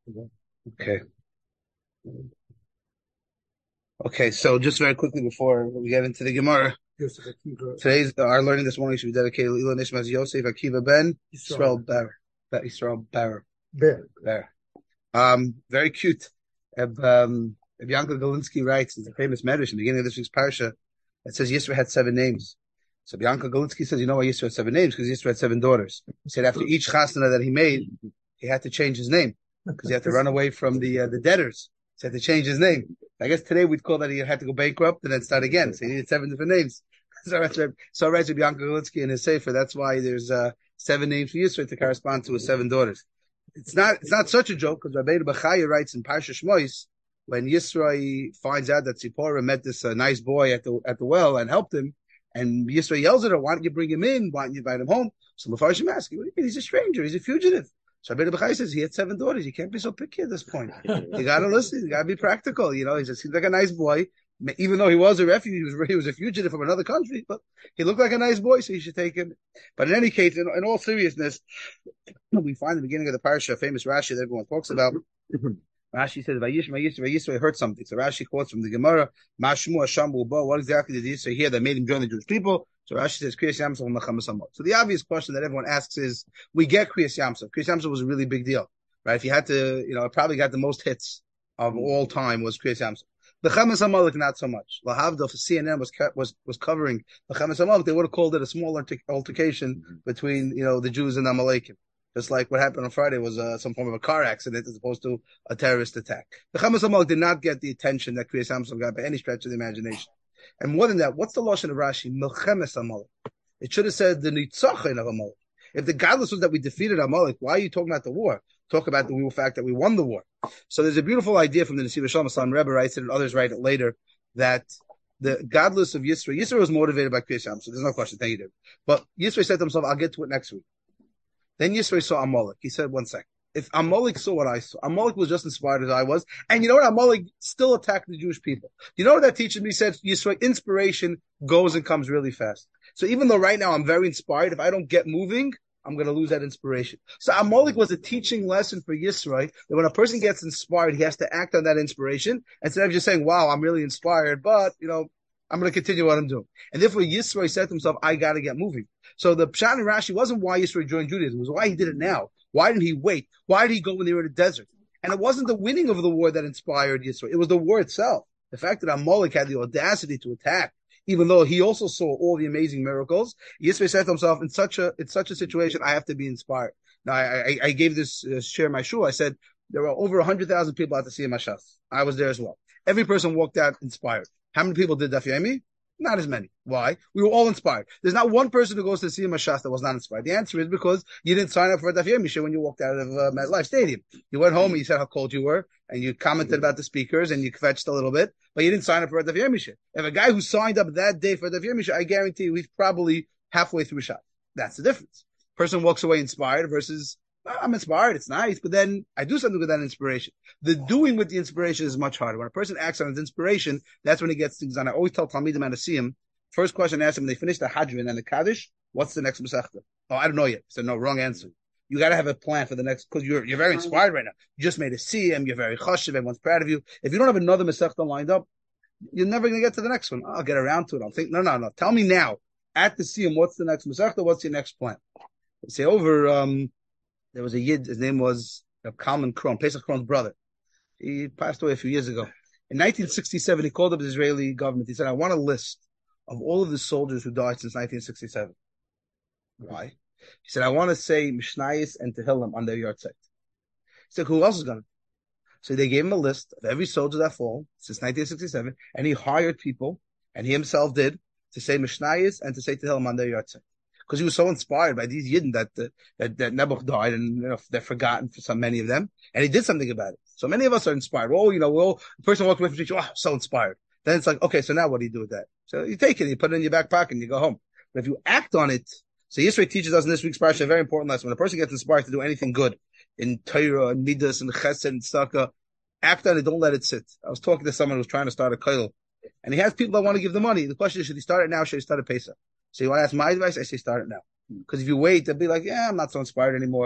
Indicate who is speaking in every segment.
Speaker 1: Okay. Okay. So just very quickly before we get into the Gemara, today's our learning this morning should be dedicated to Ilan Nishmas Yosef Akiva ben Israel Bar. Israel Bar. Bar. Very cute. Bianca Galinsky writes in the famous Medrash in the beginning of this week's parsha, it says Yisro had 7 names. So Bianca Galinsky says, you know why Yisro had 7 names? Because Yisro had 7 daughters. He said after each chasana that he made, he had to change his name because he had to run away from the debtors. So he had to change his name. I guess today we'd call that he had to go bankrupt and then start again. So he needed 7 different names. So writes Bianca Galinsky in his sefer. That's why there's 7 names for Yisro to correspond to his 7 daughters. It's not such a joke because Rabbeinu Bachaya writes in Parsha Shmois when Yisro finds out that Zipporah met this nice boy at the well and helped him, and Yisro yells at her, "Why don't you bring him in? Why don't you invite him home?" So Mepharshim asks, "What do you mean? He's a stranger. He's a fugitive." So Rabbeinu Bachaya says he had 7 daughters. You can't be so picky at this point. You got to listen. You got to be practical. You know, he seems like a nice boy. Even though he was a refugee, he was a fugitive from another country, but he looked like a nice boy, so you should take him. But in any case, in all seriousness, we find the beginning of the parasha, a famous Rashi that everyone talks about. Rashi says, Vayisra heard something. So Rashi quotes from the Gemara, Mashmu Hashamu Bo. What exactly did Yisra hear that made him join the Jewish people? So Rashi says, Kriyas Yamsov Mechamas Hamot. So the obvious question that everyone asks is, we get Kriyas Yamsov. Kriyas Yamsov was a really big deal, right? If you had to, it probably got the most hits of all time was Kriyas Yamsov. The Chamas Hamalek, not so much. Lahavda, if CNN was covering the Chamas Hamalek, they would have called it a small altercation between, the Jews and the Amalekim. Just like what happened on Friday was some form of a car accident as opposed to a terrorist attack. The Chamas Hamalek did not get the attention that Kriyas Yamsov got by any stretch of the imagination. And more than that, what's the lashon of Rashi? Milchemes Hamalek. It should have said the Nitzachin of Amalek. If the godless was that we defeated Amalek, why are you talking about the war? Talk about the fact that we won the war. So there's a beautiful idea from the Nesiv Shalom Aslan Rebbe writes it, and others write it later, that the godless of Yisro was motivated by Kriyas Yamsov. There's no question. Thank you, David. But Yisro said to himself, I'll get to it next week. Then Yisro saw Amalek. He said, one second. If Amalek saw what I saw, Amalek was just inspired as I was. And you know what? Amalek still attacked the Jewish people. You know what that teaches me? He said, Yisro, inspiration goes and comes really fast. So even though right now I'm very inspired, if I don't get moving, I'm going to lose that inspiration. So Amalek was a teaching lesson for Yisro that when a person gets inspired, he has to act on that inspiration instead of just saying, wow, I'm really inspired, but, I'm going to continue what I'm doing. And therefore, Yisro said to himself, I got to get moving. So the Pshat in Rashi wasn't why Yisro joined Judaism. It was why he did it now. Why didn't he wait? Why did he go when they were in the desert? And it wasn't the winning of the war that inspired Yisro. It was the war itself. The fact that Amalek had the audacity to attack, even though he also saw all the amazing miracles, Yisro said to himself, in such a situation, I have to be inspired. Now, I gave this share my shul. I said, there were over 100,000 people at the Siyam Hashas. I was there as well. Every person walked out inspired. How many people did Daf Yomi? Not as many. Why? We were all inspired. There's not one person who goes to see Mashas that was not inspired. The answer is because you didn't sign up for a Daf Yomi when you walked out of MetLife Stadium. You went home and you said how cold you were, and you commented about the speakers, and you fetched a little bit, but you didn't sign up for a Daf Yomi. If a guy who signed up that day for a Daf Yomi, I guarantee you he's probably halfway through Shas. That's the difference. Person walks away inspired versus I'm inspired, it's nice, but then I do something with that inspiration. The doing with the inspiration is much harder. When a person acts on his inspiration, that's when he gets things done. I always tell Talmidim and Asiyim, first question I ask them when they finish the Hadrin and the Kaddish, what's the next Masechta? Oh, I don't know yet. I said, no, wrong answer. You got to have a plan for the next, because you're very inspired right now. You just made a Siyam, you're very chashiv, everyone's proud of you. If you don't have another Masechta lined up, you're never going to get to the next one. I'll get around to it. I'll think, no. Tell me now, at the Siyam, what's the next Masechta? What's your next plan? They say there was a Yid, his name was Kalman Kron, Pesach Kron's brother. He passed away a few years ago. In 1967, he called up the Israeli government. He said, I want a list of all of the soldiers who died since 1967. Why? He said, I want to say Mishnayos and Tehillim on their yahrzeit. He said, who else is going to? So they gave him a list of every soldier that fell since 1967, and he hired people, and he himself did, to say Mishnayos and to say Tehillim on their yahrzeit. Because he was so inspired by these Yidden that Nebuch died, and they're forgotten for so many of them, and he did something about it. So many of us are inspired. The person walks away from the street, oh, so inspired. Then it's like, okay, so now what do you do with that? So you take it, you put it in your back pocket, and you go home. But if you act on it, so Yisro teaches us in this week's parsha a very important lesson. When a person gets inspired to do anything good in Torah and Midas and Chesed and Tzedakah, act on it, don't let it sit. I was talking to someone who was trying to start a kollel, and he has people that want to give the money. The question is, should he start it now or should he start it Pesach? So you want to ask my advice? I say start it now. Because if you wait, they'll be like, yeah, I'm not so inspired anymore.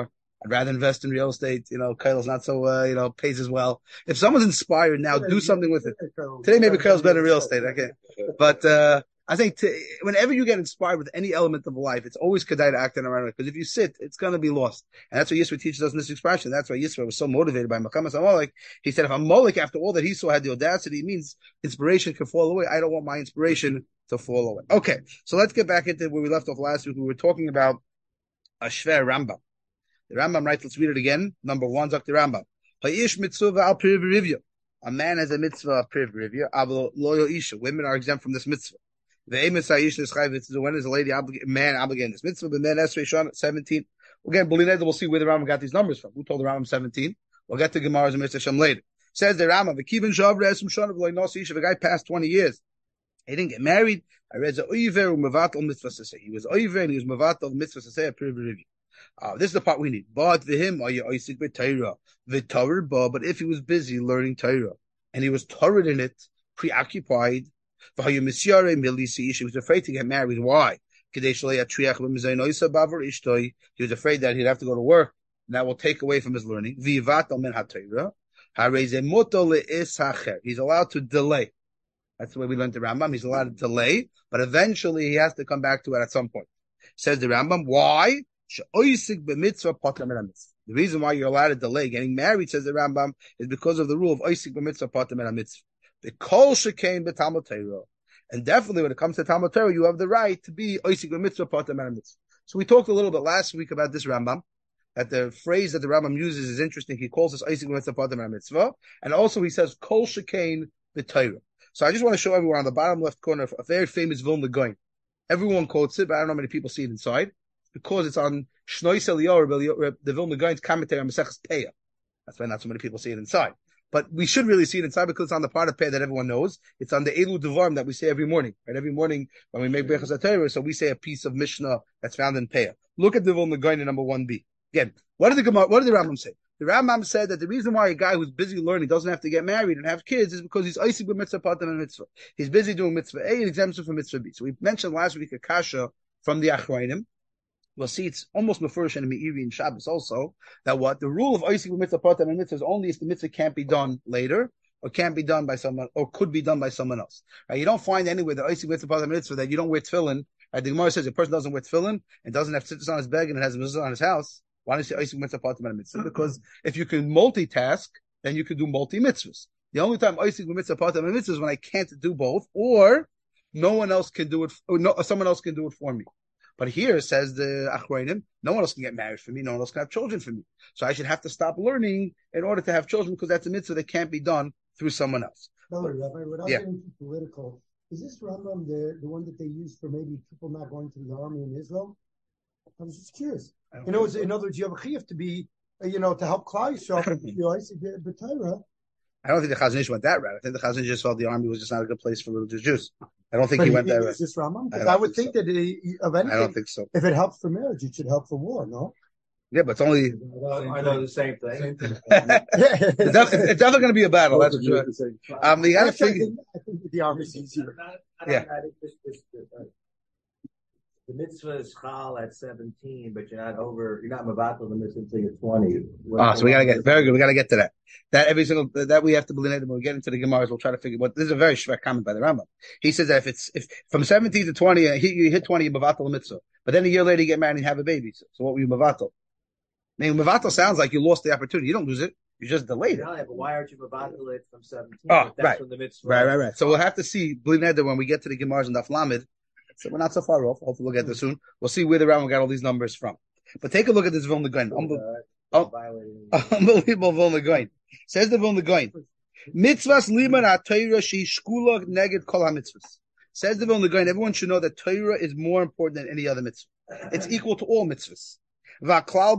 Speaker 1: I'd rather invest in real estate. Kyle's not so, pays as well. If someone's inspired now, do something with it. Today, maybe Kyle's better in real estate. Okay. But, I think whenever you get inspired with any element of life, it's always kedai to act in around it. Because if you sit, it's going to be lost. And that's what Yisra teaches us in this expression. That's why Yisra was so motivated by Makamas Amalek. He said, if Amalek, after all that he saw, had the audacity, it means inspiration can fall away. I don't want my inspiration to fall away. Okay. So let's get back into where we left off last week. We were talking about a Shver Rambam. The Rambam writes, let's read it again. Number 1, Dr. Rambam. Ha'ish mitzvah al pirivya. A man has a mitzvah of pirivya. Loyal isha. Women are exempt from this mitzvah. The aim is when is a man obligated this mitzvah? But then Esrei 17. Again, we'll see where the Rambam got these numbers from. Who told the Rambam 17? We'll get to Gemara's and Mitzvah Shem later. Says the Rambam, if a guy passed 20 years, he didn't get married. I read the Oiver Mavatal Mitzvah Saseh. He was Oiver and he was Mavatal Mitzvah Saseh review. This is the part we need. But the him, but if he was busy learning Torah and he was Torah in it, preoccupied, he was afraid to get married. Why? He was afraid that he'd have to go to work, and that will take away from his learning. He's allowed to delay. That's the way we learned the Rambam. He's allowed to delay, but eventually he has to come back to it at some point. Says the Rambam, why? The reason why you're allowed to delay getting married, says the Rambam, is because of the rule of oisik b'mitzvah pater min mitzvah. The kol shekain b'talmud Torah, and definitely when it comes to Talmud Torah, you have the right to be oisik b'mitzvah pater min mitzvah. So we talked a little bit last week about this Rambam, that the phrase that the Rambam uses is interesting. He calls this oisik b'mitzvah pater min mitzvah, and also he says kol shekain b'Torah. So I just want to show everyone on the bottom left corner a very famous Vilna Gaon. Everyone quotes it, but I don't know how many people see it inside. Because it's on Shnois Eliyahu, the Vilna Gaon's commentary on Maseches Peah. That's why not so many people see it inside. But we should really see it inside because it's on the part of Peah that everyone knows. It's on the Elu Devarim that we say every morning. Right? Every morning when we make Berachos HaTorah, so we say a piece of Mishnah that's found in Peah. Look at the Vilna Gaon in number 1b. Again, what did the Rambam say? The Rambam said that the reason why a guy who's busy learning doesn't have to get married and have kids is because he's oisik b'mitzvah pater min mitzvah. He's busy doing mitzvah A and exempts him from mitzvah B. So we mentioned last week a kasha from the Achrayim. We'll see it's almost mefurish in Meiri and Shabbos also, that what the rule of oisik b'mitzvah pater min mitzvah is only if the mitzvah can't be done later, or can't be done by someone, or could be done by someone else. Right? You don't find anywhere the oisik b'mitzvah pater min mitzvah that you don't wear tefillin. Right? The Gemara says if a person doesn't wear tefillin and doesn't have tzitzis on his bag and has a mezuzah on his house, why don't you say oisik b'mitzvah pater min mitzvah? Because if you can multitask, then you can do multi-mitzvahs. The only time oisik b'mitzvah pater min mitzvah is when I can't do both, or no one else can do it, or someone else can do it for me. But here it says the Achrayim, no one else can get married for me, no one else can have children for me. So I should have to stop learning in order to have children because that's a mitzvah that can't be done through someone else.
Speaker 2: No, Rabbi, without getting too political, is this Rambam the one that they use for maybe people not going to the army in Israel? I was just curious. In other words, you have a chiyuv to be, to help Klal Yisrael.
Speaker 1: I don't think the Chazon Ish went that route. I think the Chazon Ish just felt the army was just not a good place for religious Jews. I don't think he went that route.
Speaker 2: Is this Rambam? Because I would think that of anything,
Speaker 1: I don't think so.
Speaker 2: If it helps for marriage, it should help for war, no?
Speaker 1: Yeah, but it's only.
Speaker 3: I know the same thing.
Speaker 1: It's definitely going to be a battle. That's for sure. You got to figure.
Speaker 2: I think the army's easier.
Speaker 1: Yeah.
Speaker 3: The mitzvah is chal at 17, but you're not mavatal the mitzvah until you're 20.
Speaker 1: So we got to get very good. We got to get to that. That we have to believe in. When we get into the Gemaras, we'll try to figure. This is a very shvek comment by the Rambam. He says that if from 17 to 20, you hit 20, you mavatal the mitzvah, but then a year later you get married and have a baby. So what were you mavatal? I mean, mavatal sounds like you lost the opportunity. You don't lose it. You just delayed it.
Speaker 3: But why aren't you mavatal it from 17?
Speaker 1: Oh,
Speaker 3: that's when the mitzvah.
Speaker 1: Right. So we'll have to see. Believe Neder when we get to the Gemaras and Daf Lamed. So we're not so far off. Hopefully we'll get there soon. We'll see where the Rambam got all these numbers from. But take a look at this Vilna Gaon. Unbelievable Vilna Gaon. Says the Vilna Gaon. Mitzvahs liman ha-Torah she'ishkula neged kol ha-mitzvahs. Says the Vilna Gaon, everyone should know that Torah is more important than any other mitzvah. It's equal to all mitzvahs. And that's why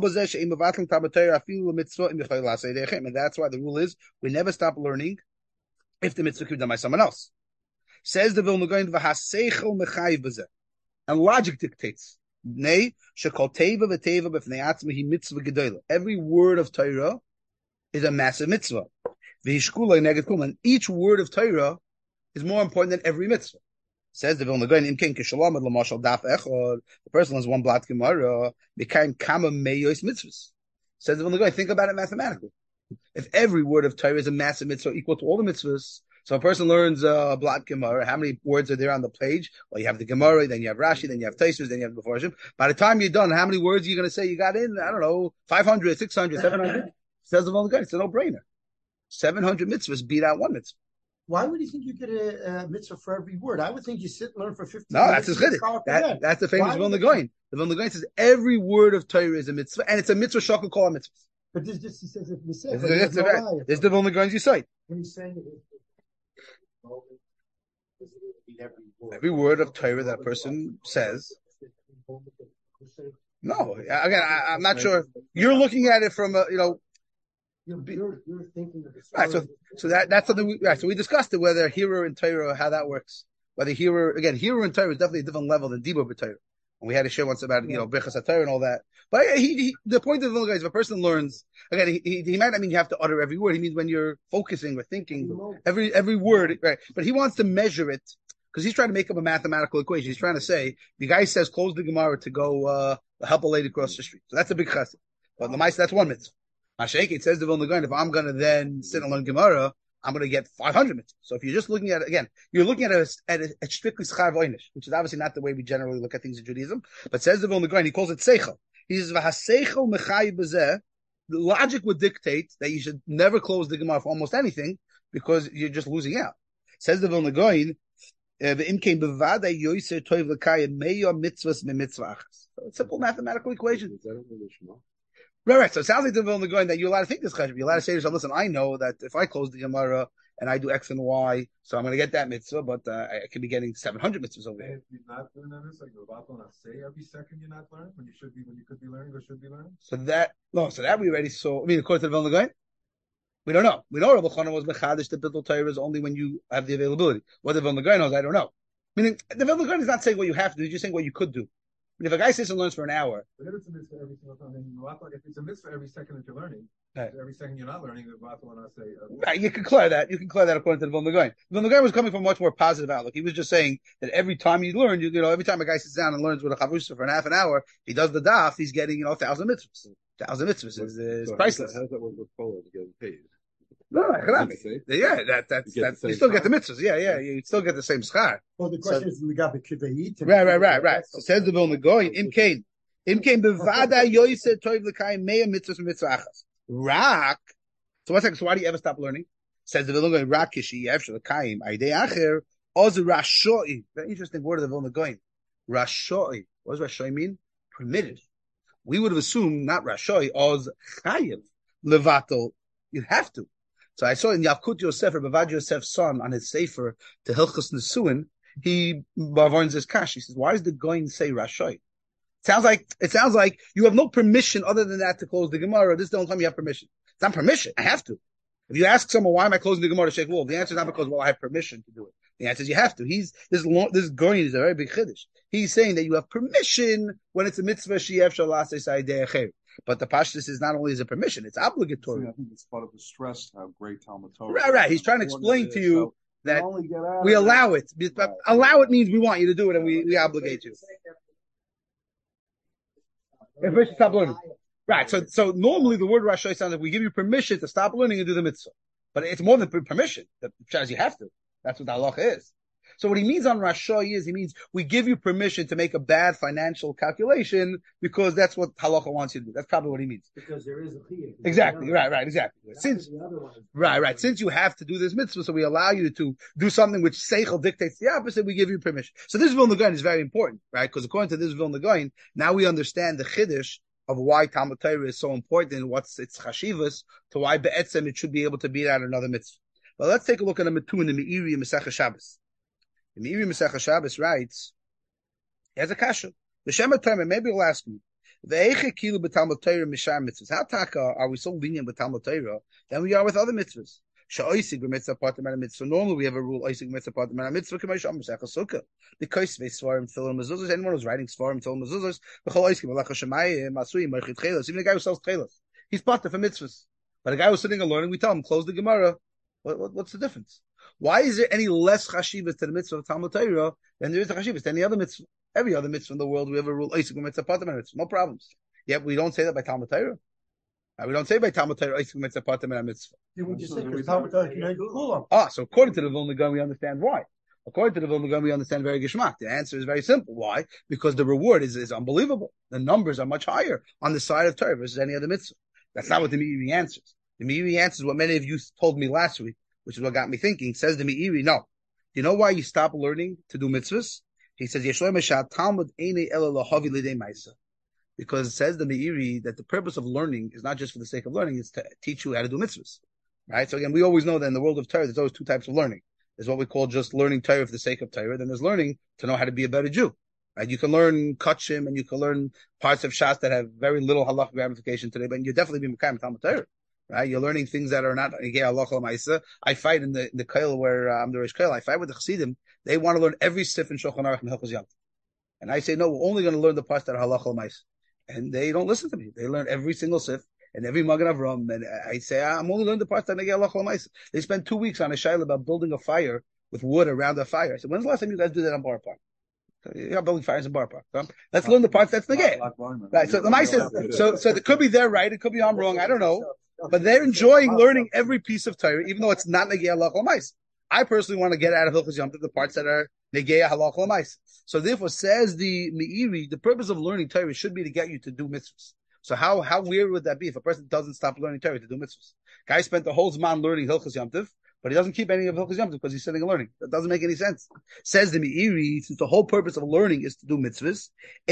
Speaker 1: the rule is, we never stop learning if the mitzvah can be done by someone else. Says the Vilna Gaon, v'haseichel mechayiv b'zeh. And logic dictates. Nay, shekol teva v'teva b'fnei atzmahi mitzvah gedola. Every word of Torah is a massive mitzvah. V'hishkulay neged kum. And each word of Torah is more important than every mitzvah. Says the Vilna Gaon, imken kishalam ad l'mashal daf echad. The person has one blat gemara, became kama meyos mitzvahs. Says the Vilna Gaon, think about it mathematically. If every word of Torah is a massive mitzvah equal to all the mitzvahs, so a person learns Blat Gemara, how many words are there on the page? Well, you have the Gemara, then you have Rashi, then you have Tosfos, then you have the Mefarshim. By the time you're done, how many words are you going to say you got in? I don't know, 500, 600, 700? Says the Vilna Gaon, it's a no-brainer. 700 mitzvahs beat out one mitzvah.
Speaker 2: Why would you think you get a mitzvah for every word? I would think you sit and learn for 15
Speaker 1: No,
Speaker 2: minutes.
Speaker 1: That's his chiddush. That's the famous Vilna Gaon. The Vilna Gaon says every word of Torah is a mitzvah, and it's a mitzvah shakal kol mitzvahs.
Speaker 2: But this just, he says, if we say,
Speaker 1: This is the Vilna Gaon's you cite.
Speaker 2: When he's saying
Speaker 1: every word of Torah that person says. No, again, I'm not sure. You're looking at it from a,
Speaker 2: you're thinking of it.
Speaker 1: Right, so that's something. So we discussed it, whether Hira and Torah, how that works. Whether Hira and Torah is definitely a different level than Dibur b'Torah. And we had a show once about Birchas HaTorah and all that. But the point of the Vilna Gaon is, if a person learns, again, he might not mean you have to utter every word. He means when you're focusing or thinking every word, right? But he wants to measure it because he's trying to make up a mathematical equation. He's trying to say the guy says close the Gemara to go help a lady cross the street. So that's a big chesed. But the mice, that's one mitzvah. Mashiach, it says the Vilna Gaon, if I'm going to then sit and learn Gemara, I'm going to get 500 mitzvahs. So if you're just looking at it, again, you're looking at it strictly schar v'oinish, which is obviously not the way we generally look at things in Judaism. But says the Vilna Gaon, he calls it seichel. He says, v'haseichel mechayiv b'zeh. The logic would dictate that you should never close the Gemara for almost anything because you're just losing out. Says the Vilna Gaon, v'imkein b'vadai yoyser toiv l'kayim meyo mitzvahs me-mitzvah achas. So it's a simple mathematical equation. Right. So it sounds like the Vilna Gaon that you're allowed to think this cheshbon. You're allowed to say to yourself, listen, I know that if I close the Gemara and I do X and Y, so I'm going to get that mitzvah, but I could be getting 700 mitzvahs over here.
Speaker 4: If you're not doing this, like you're about to say every second you're not learning when you could be learning or should be learning.
Speaker 1: So that we already saw. I mean, according to the Vilna Gaon, we don't know. We know Rabbi Chana was mechadish the Bittul Torah is only when you have the availability. What the Vilna Gaon knows, I don't know. Meaning, the Vilna Gaon is not saying what you have to do; he's just saying what you could do. If a guy sits and learns for an hour,
Speaker 4: but if it's a mitzvah every single time, if it's a mitzvah every second that you're learning,
Speaker 1: right.
Speaker 4: Every second you're not learning, when I say,
Speaker 1: right, you can clear that. You can clear that according to the Vilna Gaon. The Vilna Gaon was coming from a much more positive outlook. He was just saying that every time you learn, every time a guy sits down and learns with a chavrusa for half an hour, he does the daf, he's getting 1,000 mitzvahs. 1,000 mitzvahs is priceless.
Speaker 5: How does that work with Poland getting paid?
Speaker 1: No, that's you still get the mitzvahs. Yeah, you still get the same schar.
Speaker 2: Well, the question is, we got the kivayit.
Speaker 1: Right. So says the Vilna Gaon, imkein bevada yoyser toiv l'kayim meya mitzvahs mitzvah achas. Rak. So what's that? So why do you ever stop learning? Says the Vilna Gaon, rak kishi yevshel l'kayim aidei acher oz rashoi. Very interesting word of the Vilna Gaon. Rashoi. What does rashoi mean? Permitted. We would have assumed not rashoi oz chayiv levatel. You have to. So I saw in Yavkut Yosef, Bavad Yosef's son, on his sefer to Hilchos Nesuin, he bavarns his kash. He says, "Why does the Goin say Rashoy?" It sounds like you have no permission other than that to close the Gemara. This is the only time you have permission. It's not permission. I have to. If you ask someone why am I closing the Gemara to Sheikh Wolf, the answer is not because I have permission to do it. The answer is you have to. This Goin is a very big chiddush. He's saying that you have permission when it's a mitzvah sheyef shalasei saidei acher. But the pashtus is not only as a permission; it's obligatory.
Speaker 5: I think it's part of the stress how great Talmud Torah.
Speaker 1: Right. He's trying to explain to you that we allow it. Allow it means we want you to do it, and we obligate you. If we stop learning, right? So normally the word Rashay sounds like we give you permission to stop learning and do the mitzvah, but it's more than permission. The says you have to. That's what the halacha is. So what he means on Rashay is he means we give you permission to make a bad financial calculation because that's what halacha wants you to do. That's probably what he means.
Speaker 2: Because there is a chiyuv.
Speaker 1: Exactly. Right. Exactly. Since you have to do this mitzvah, so we allow you to do something which seichel dictates the opposite. We give you permission. So this Vilna Gaon is very important, right? Because according to this Vilna Gaon, now we understand the chiddush of why Talmud Torah is so important, what's its chashivas, to why be'etzem it should be able to beat out another mitzvah. But let's take a look at a mitu in the Meiri Masechah Shabbos. The Meiri Masechah Shabbos writes, he has a kasha. The Shema Torah, maybe we'll ask you, how taka are we so lenient with Talmud Torah than we are with other mitzvahs? Normally we have a rule, mitzvah, because anyone who's writing svarim, film mezuzos, even the guy who sells tchelas, he's part of a mitzvahs. But a guy who's sitting and learning, we tell him, close the Gemara. What's the difference? Why is there any less chashivas to the mitzvah of Talmud Torah than there is a chashivas to any other mitzvah? Every other mitzvah in the world, we have a rule, no problems. Yet we don't say that by Talmud Torah. We don't say by Talmud Torah Oisik Mitzvah Patim and Mitzvah.
Speaker 2: You would just say because Talmud Torah can make Kulam.
Speaker 1: So according to the Vilna Gaon, we understand why. According to the Vilna Gaon, we understand very geschmack. The answer is very simple. Why? Because the reward is unbelievable. The numbers are much higher on the side of Torah versus any other mitzvah. That's not what the Meiri answers. The Meiri answers what many of you told me last week, which is what got me thinking. Says the Meiri, no. Do you know why you stop learning to do mitzvahs? He says, Talmud because it says the Meiri that the purpose of learning is not just for the sake of learning, it's to teach you how to do mitzvahs. Right? So again, we always know that in the world of Torah, there's always two types of learning. There's what we call just learning Torah for the sake of Torah. Then there's learning to know how to be a better Jew. Right? You can learn Kachim and you can learn parts of Shas that have very little halachic ramification today, but you're definitely being Mekayim Talmud Torah. Right? You're learning things that are not halacha l'maisa. I fight in the Kail where I'm the Reish Kail. I fight with the Chassidim. They want to learn every sif in Shulchan Aruch and Hilchos Yom. And I say, no, we're only going to learn the parts that are halacha l'maisa. And they don't listen to me. They learn every single sif and every Magen Avram. And I say, I'm only learning the parts that are halacha l'maisa. They spend 2 weeks on a shayla about building a fire with wood around a fire. I said, when's the last time you guys do that on Bar Park? You're building fires in Bar Park. So let's learn the parts that's negay. Right. So the Maisa, so it could be they're right. It could be I'm wrong. I don't know. But they're enjoying learning every piece of Torah, even though it's not negay halacha l'maisa. I personally want to get out of Hilchos Yom Tov the parts that are negay halacha l'maisa. So therefore, says the Meiri, the purpose of learning Torah should be to get you to do mitzvahs. So how weird would that be if a person doesn't stop learning Torah to do mitzvahs? Guy spent the whole Zman learning Hilchos Yom Tov, but he doesn't keep any of Hilchos Yom Tov because he's sitting and learning. That doesn't make any sense. Says the Meiri, since the whole purpose of learning is to do mitzvahs,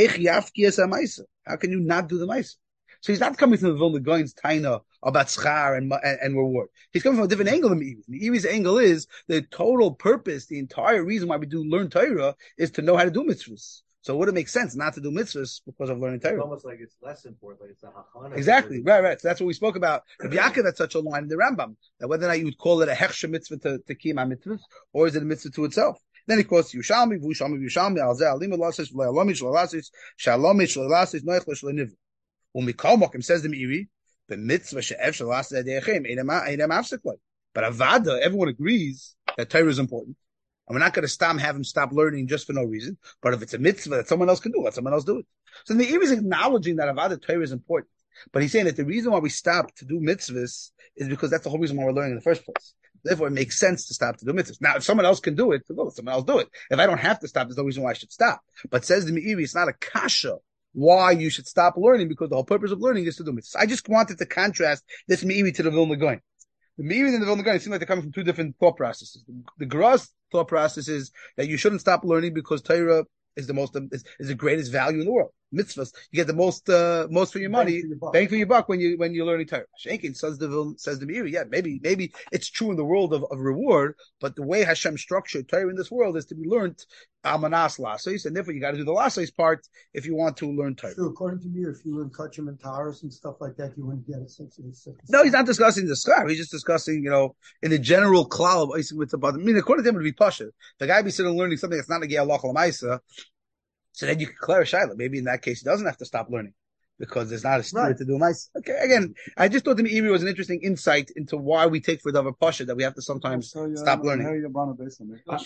Speaker 1: how can you not do the maisa? So he's not coming from the Vilna Gaon's taina about schar and reward. He's coming from a different angle than Meiri's. Meiri's angle is the total purpose, the entire reason why we do learn Torah is to know how to do mitzvahs. So would it make sense not to do mitzvahs because of learning Torah?
Speaker 3: It's almost like it's less important, like it's a hachana.
Speaker 1: Exactly, right. So that's what we spoke about. Rabbi Yaakov had such a line in the Rambam that whether or not you would call it a hechsher mitzvah to kiyum mitzvahs, or is it a mitzvah to itself? Then he quotes Yushalmi, Alzeh Alim Lasis, V'Le'alomish Lasis, Shalomish Lasis, Noich L'Shle'niv. Umikol Mokim says the Meiri, the mitzvah she'ev Shalasis Adeyachem Eidem Afsekloi. But Avada, everyone agrees that Torah is important. And we're not going to have him stop learning just for no reason. But if it's a mitzvah that someone else can do, let someone else do it. So the Meiri is acknowledging that Avada Torah is important. But he's saying that the reason why we stop to do mitzvahs is because that's the whole reason why we're learning in the first place. Therefore, it makes sense to stop to do mitzvahs. Now, if someone else can do it, let someone else do it. If I don't have to stop, there's no reason why I should stop. But says the Meiri, it's not a kasha why you should stop learning because the whole purpose of learning is to do mitzvahs. I just wanted to contrast this Meiri to the Vilna Gaon. The Meiri and the Vilna Gaon seem like they're coming from two different thought processes. The Gross thought process is that you shouldn't stop learning because Torah is the greatest value in the world. Mitzvahs, you get the most for your money, bang for your buck when you're learning Torah. Shenkin says the Meiri, yeah, maybe it's true in the world of reward, but the way Hashem structured Torah in this world is to be learned amanas lasos, and therefore you got to do the lasos part if you want to learn Torah.
Speaker 2: True, according to me, if you learn Kachim and Taharos and stuff like that, you wouldn't get it.
Speaker 1: No, he's not discussing the schar. He's just discussing, in the general klal of Oisik Mitzvah. I mean, according to him, it would be pasha. The guy be sitting learning something that's not a gei halacha l'maisa. So then you can clarify Shaila. Maybe in that case, he doesn't have to stop learning because there's not a spirit to do mice. Okay, again, I just thought the Meiri was an interesting insight into why we take for Davar Pasha that we have to sometimes stop learning. But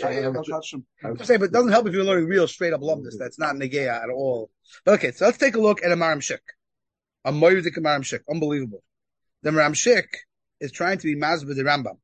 Speaker 1: it doesn't help if you're learning real straight up lumdus. That's not negeya at all. Okay, so let's take a look at a Maram Shik. A Moyudik Maram Shik. Unbelievable. The Maram Shik is trying to be Mazba the Rambam.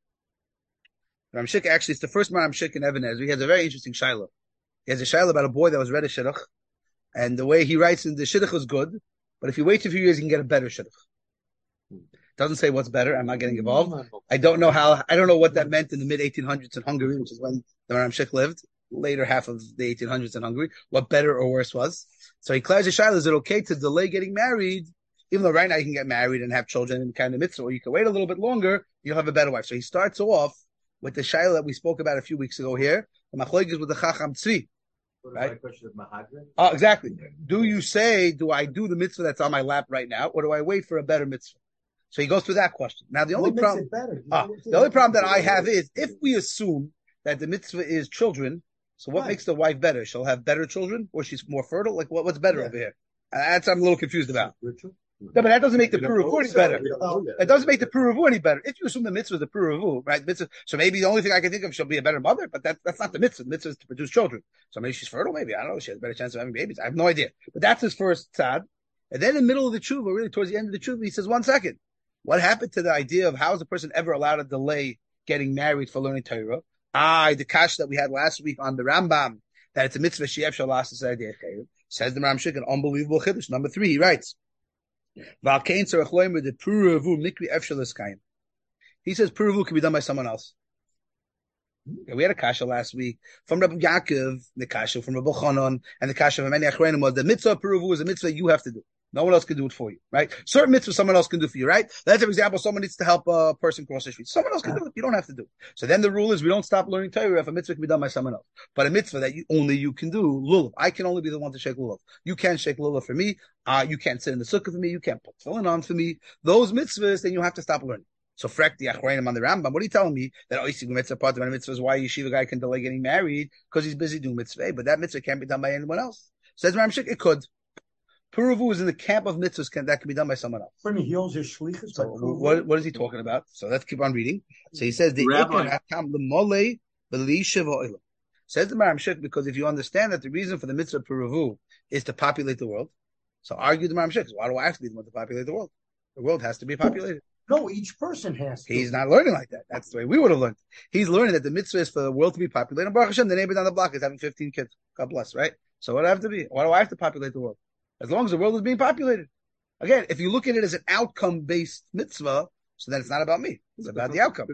Speaker 1: Maram Shik actually is the first Maram Shik in Even HaEzer. He has a very interesting Shaila. He has a shayla about a boy that was read a shidduch, and the way he writes in the shidduch is good, but if you wait a few years, you can get a better shidduch. Doesn't say what's better. I'm not getting involved. I don't know what that meant in the mid 1800s in Hungary, which is when the Maram Shik lived. Later half of the 1800s in Hungary, what better or worse was. So he declares a shayla: is it okay to delay getting married, even though right now you can get married and have children and kind of mitzvah, or you can wait a little bit longer, you'll have a better wife. So he starts off with the shayla that we spoke about a few weeks ago here. The machlokes is with the Chacham Tzvi. Right? Oh, exactly. Do I do the mitzvah that's on my lap right now, or do I wait for a better mitzvah? So he goes through that question. Now, the only problem that I have is if we assume that the mitzvah is children, so what makes the wife better? She'll have better children, or she's more fertile? Like what's better over here? That's what I'm a little confused about. No, but that doesn't make the Puruvu any better. It doesn't make the Puruvu any better. If you assume the mitzvah is the Puruvu, right? Mitzvah, so maybe the only thing I can think of, she'll be a better mother, but that's not the mitzvah. The mitzvah is to produce children. So maybe she's fertile, maybe. I don't know. She has a better chance of having babies. I have no idea. But that's his first tzad. And then in the middle of the tshuva, really towards the end of the tshuva, he says, 1 second. What happened to the idea of how is a person ever allowed to delay getting married for learning Torah? The kash that we had last week on the Rambam, that it's a mitzvah she'ef shalas is idea chayv. Says the Ramshik, an unbelievable chiddush. Number 3, he writes, Valkein tzarech loimer de puravu mikri ef shalas kayim. He says puravu can be done by someone else. Okay, we had a kasha last week from Rabbi Yaakov, the kasha from Rabbi Chanan, and the kasha from many achreinim was the mitzvah puravu is a mitzvah you have to do. No one else can do it for you, right? Certain mitzvahs someone else can do for you, right? Let's for example, someone needs to help a person cross the street. Someone else can do it. You don't have to do it. So then the rule is we don't stop learning Torah if a mitzvah can be done by someone else. But a mitzvah that only you can do, lulav. I can only be the one to shake lulav. You can't shake lulav for me. You can't sit in the sukkah for me. You can't put tefillin on for me. Those mitzvahs, then you have to stop learning. So frek the achreinim on the Rambam. What are you telling me? That oisig mitzvah part of a mitzvah is why a yeshiva guy can delay getting married because he's busy doing mitzvah. But that mitzvah can't be done by anyone else. Says Ramshik, it could. Puruvu is in the camp of mitzvahs that can be done by someone else.
Speaker 2: When he holds his shlichus.
Speaker 1: So what is he talking about? So let's keep on reading. So he says the says the Maramshik, because if you understand that the reason for the mitzvah Puruvu is to populate the world, so argue the Maramshik, why do I have to be the one to populate the world? The world has to be populated.
Speaker 2: No, each person has to.
Speaker 1: He's not learning like that. That's the way we would have learned. He's learning that the mitzvah is for the world to be populated. And Baruch Hashem, the neighbor down the block is having 15 kids. God bless, right? So what do I have to be? Why do I have to populate the world? As long as the world is being populated. Again, if you look at it as an outcome-based mitzvah, so then it's not about me. It's about the outcome.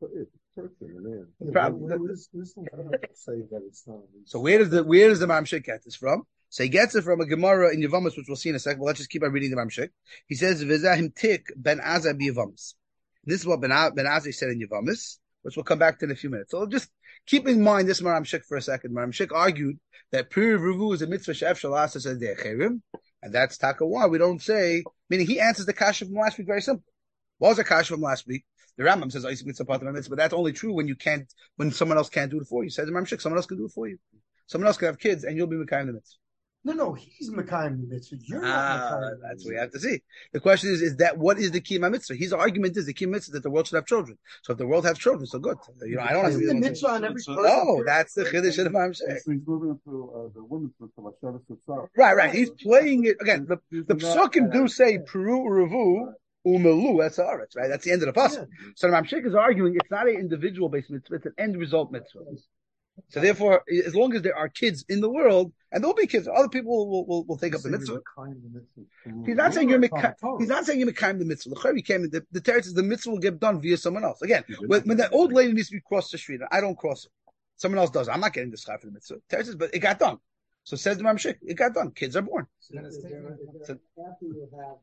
Speaker 1: So where does the Maramshik get this from? So he gets it from a Gemara in Yevamos, which we'll see in a second. But let's just keep on reading the Maramshik. He says, "V'zahim tik ben Azai b'Yevamos." This is what Ben Azai said in Yevamos, which we'll come back to in a few minutes. So just keep in mind this Maramshik for a second. Maramshik argued that Pir Ruvu is a mitzvah she'ef shalas as de'echerim, and that's taka why we don't say. Meaning he answers the kasha from last week very simple. What was the kasha from last week? The Rambam says oisik mitzvah part of my mitzvah, but that's only true when someone else can't do it for you. Says the Maramshik, someone else can do it for you. Someone else can have kids, and you'll be mekayim the mitzvah.
Speaker 2: No, he's Mekayim the mitzvah. You're not Mekayim.
Speaker 1: That's what we have to see. The question is that what is the kiyum mitzvah? His argument is the kiyum mitzvah that the world should have children. So if the world has children, so good. I don't have to be
Speaker 2: the mitzvah on every person.
Speaker 1: No, that's the chiddush of the Maramshik.
Speaker 5: He's moving to the women's mitzvah.
Speaker 1: Right. He's playing it again. The psukim do say Peru Revu Umelu Esaretz, right? That's the end of the pasuk. Yeah. So the Maramshik is arguing it's not an individual based mitzvah; it's an end result mitzvah. So therefore, as long as there are kids in the world, and there'll be kids, other people will take up the mitzvah. He's not saying you're mekayim the mitzvah. The teretz is the mitzvah will get done via someone else. Again, when that old lady needs to be crossed the street, I don't cross it. Someone else does. I'm not getting the schar for the mitzvah. Teretz is, but it got done. So says the Maramshik, it got done. Kids are born.
Speaker 3: So after you have